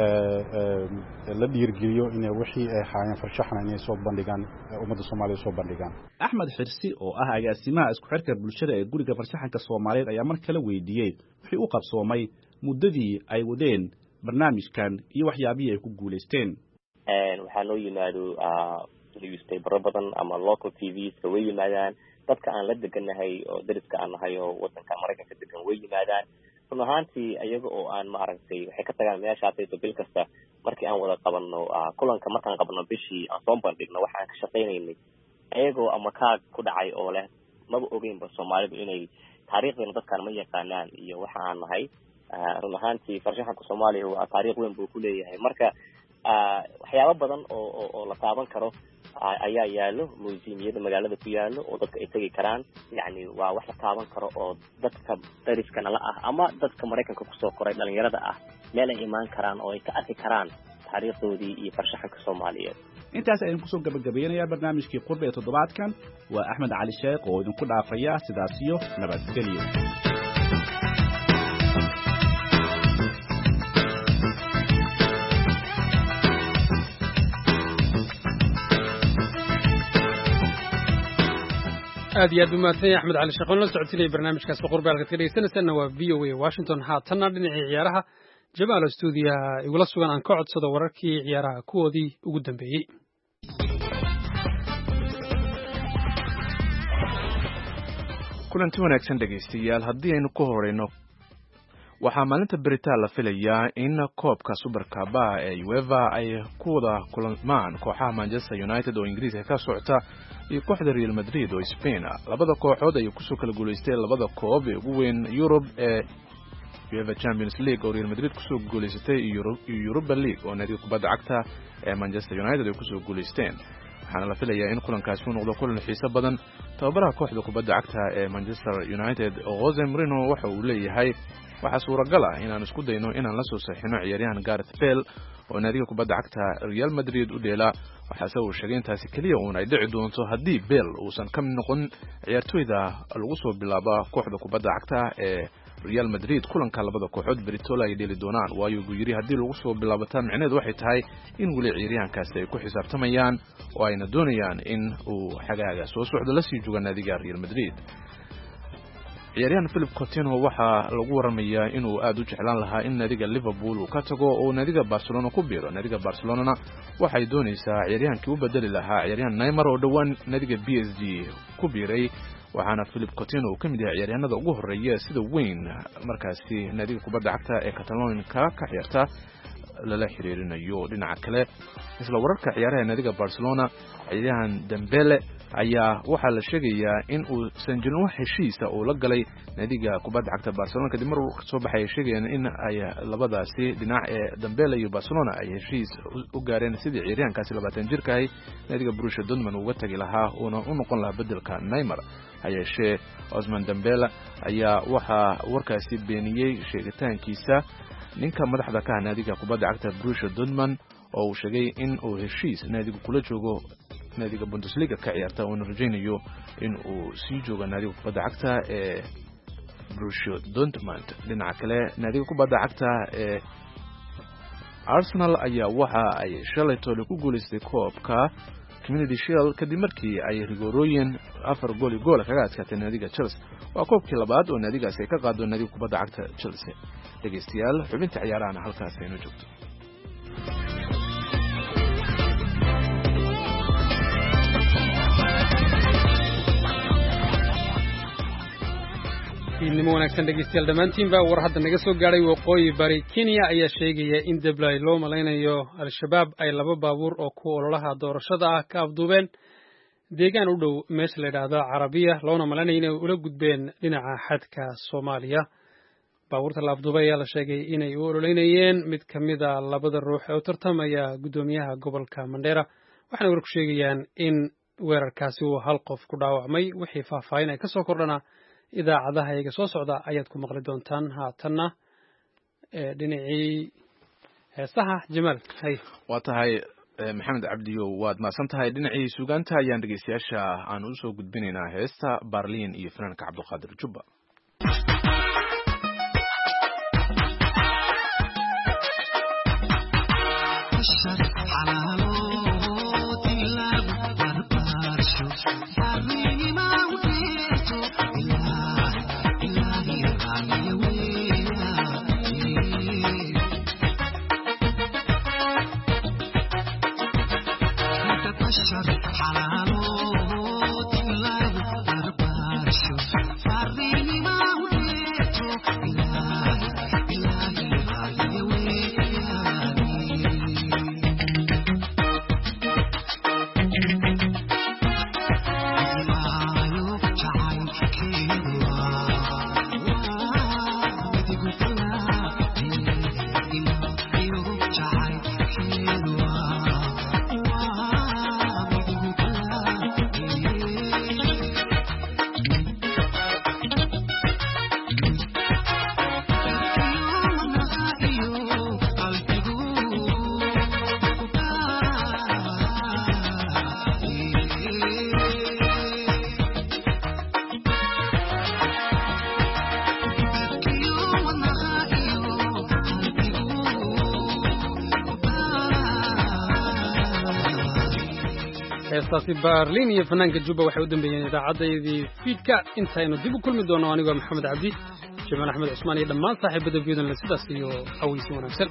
Speaker 5: la dhiirigeliyo inay wixii ay haayeen farshaxan inay soo bandhigaan ummadda Soomaaliyeed soo bandhigaan
Speaker 6: Axmed Xirsi oo ah agaasimaha isku xirka bulshada ee guriga farshaxanka Soomaaliyeed ayaa mar kale weydiiyay wixii u qabsoomay muddadii ay wadeen barnaamijkan iyo waxyaabihii ay ku guuleysteen
Speaker 23: waxaa noo yimaado newspaper badan ama local TVs way yimaadaan dadka aan la degannahay oo dariska aan nahay oo wadanka Mareykanka degan way yimaadaan run ahaantii ayaga oo aan maaragtay waxay ka tagaan meeshaas bil kasta markii aan wada qabanno kulanka markaan qabno bishii aan soo bandhigno waxa aan ka shaqeynaynay ayagoo ama kaag ku dhacay oo leh maba ogeynba Soomaalidu inay taariikhdeena dadkan ma yaqaanaan iyo waxa aan nahay run ahaantii farshaxanka Soomaaliya waa taariikh weyn buu ku leeyahay marka waxyaabo badan oo la taaban karo ayaa yaalo museumyada magaalada ku yaalo oo dadka ay tagi karaan yani waa wax la taaban karo oo dadka dariska nala ah ama dadka Mareykanka ku soo koray dhalinyarada ah meel ay imaan karaan oo ay ka arki karaan taariikhdoodii iyo farshaxanka Soomaaliyeed
Speaker 6: intaas ayaan ku soo gabagabeeyay barnaamijkii qurbe ee toddobaadkan waa Axmed Cali Sheekh oo idinku dhaafaya sidaas iyo nabadgelyo
Speaker 1: aad iyo aad u mahadsan yahay Axmed Cali Sheekh oo la socodsiinay barnaamijkaas qurbe halka ka dhageysanaysan waa VOA Washington haatanna dhinacii ciyaaraha Jamaal stuudiyaha igula sugan aan ka codsado wararkii ciyaaraha kuwoodii ugu dambeeyay
Speaker 2: kulanti wanaagsan dhegaystayaal haddii aynu ku horeyno waxaa maalinta beritaan la filayaa in koobka Supercup ee UEFA ay ku wada kulmaan kooxaha Manchester United oo Ingiriiska ka socota iyo kooxda Real Madrid oo Spain labada kooxood ay ku soo kala guuleysteen labada koob ee ugu weyn Europe ee UEFA Champions League oo Real Madrid ku soo guuleysatay iyo Europa League oo naadiga kubadda cagta ee Manchester United ay ku soo guuleysteen waxaana la filayaa in kulankaasi uu noqdo kulan xiiso badan tababaraha kooxda kubadda cagta ee Manchester United Jose Mourinho waxa uu leeyahay waxaa suuragal ah inaan isku dayno inaan la soo saxino ciyaaryahan Gareth Bale oo naadiga kubadda cagta Real Madrid u dheela waxaase uu sheegay intaasi kaliya uun ay dhici doonto haddii Bale uusan ka mid noqon ciyaartoyda lagu soo bilaaba kooxda kubadda cagta ee Real Madrid kulanka labada kooxood Britola ay dheeli doonaan waayo uu yiri haddii lagu soo bilaabataan micnaheedu waxay tahay in wali ciyaaryahankaasi ay ku xisaabtamayaan oo ayna doonayaan in uu xagaaga soo socdo la sii jooga naadiga Real Madrid ciyaaryahan Philip Coutinho waxa lagu waramayaa inuu aad u jeclaan lahaa in naadiga Liverpool uu ka tago oo naadiga Barcelona ku biiro naadiga Barcelona waxay doonaysaa ciyaaryahankii u bedeli lahaa ciyaaryahan Neymar oo dhawaan naadiga PSG ku biiray waxaana Philip Coutinho uu kamid yahay ciyaaryahanada ugu horeeya sida weyn markaasi naadiga kubadda cagta ee Catalonia ka ciyaarta lala xiriirinayo dhinaca kale isla wararka ciyaaraha naadiga Barcelona ciyaaryahan Dembele ayaa waxa la sheegayaa in uu sanjilno heshiisa oo la galay naadiga kubadda cagta Barcelona kadib markuu soo baxay sheegayaan in ay labadaasi dhinac ee Dembele iyo Barcelona ay heshiis u gaareen sidii ciyaaryahankaasi 20 jirka ah naadiga Borussia Dortmund uga tagi lahaa oo u noqon lahaa bedelka Neymar ayashee Ousmane Dembele ayaa waxa warkaasi beeniyay sheegitaankiisa ninka madaxda ka naadiga kubadda cagta Borussia Dortmund oo uu sheegay in uu heshiis naadiga kula joogo naadiga Bundesliga ka ciyaarta oo rajaynayo in uu sii joogo naadiga kubadda cagta ee Borussia Dortmund dhinaca kale naadiga kubadda cagta ee Arsenal ayaa waxa ay shalay toole ku guuleystay koobka Community Shield kadib markii ay rigorooyin 4 gool kaga adkaatay naadiga Chelsea waa koobkii labaad oo naadigaasi ay ka qaado naadiga kubadda cagta Chelsea dhageystayaal xubinta ciyaaraha halkaas aynu joogto
Speaker 1: fiidnimo wanaagsan dhegeystayaal dhammaantiinba war hadda naga soo gaadhay waqooyi bari Kenya ayaa sheegaya in Deblay loo malaynayo al-shabaab ay 2 baabuur oo ku ololaha doorashada ah ka afduubeen deegaan u dhow meesha la yiraahdo Carabiya loona malaynayo inay ula gudbeen dhinaca xadka Soomaaliya baabuurta la afduubay ayaa la sheegay inay u ololeynayeen mid ka mid ah 2 ruux ee u tartamaya gudoomiyaha gobolka Mandera waxaana warku sheegayaan in weerarkaasi uu hal qof ku dhaawacmay wixii faahfaahin ay ka soo kordhana idaacadaha iyaga soo socda ayaad ku maqli doontaan haatanna dhinacii heesaha Jamaal hay
Speaker 2: waa tahay Maxamed Cabdiyo waad maasan tahay dhinacii suugaanta ayaan dhageystayaasha aan u soo gudbinaynaa heesta Berlin iyo fanaanka Cabdulqaadir Jubba
Speaker 1: heestaasi Berlin iyo fanaanka Jubba waxay u dambeeyeen idaacadeedii fiidka intaynu dib u kulmi doono anigoo Maxamed Cabdi Jamaal Axmed Cusmaan iyo dhammaan saaxiibada fiidan la sidaas iyo aweysi wanaagsan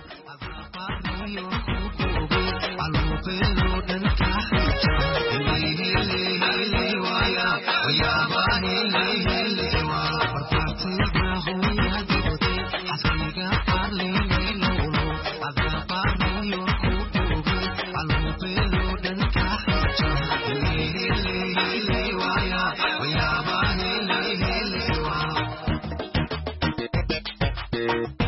Speaker 8: Yeah.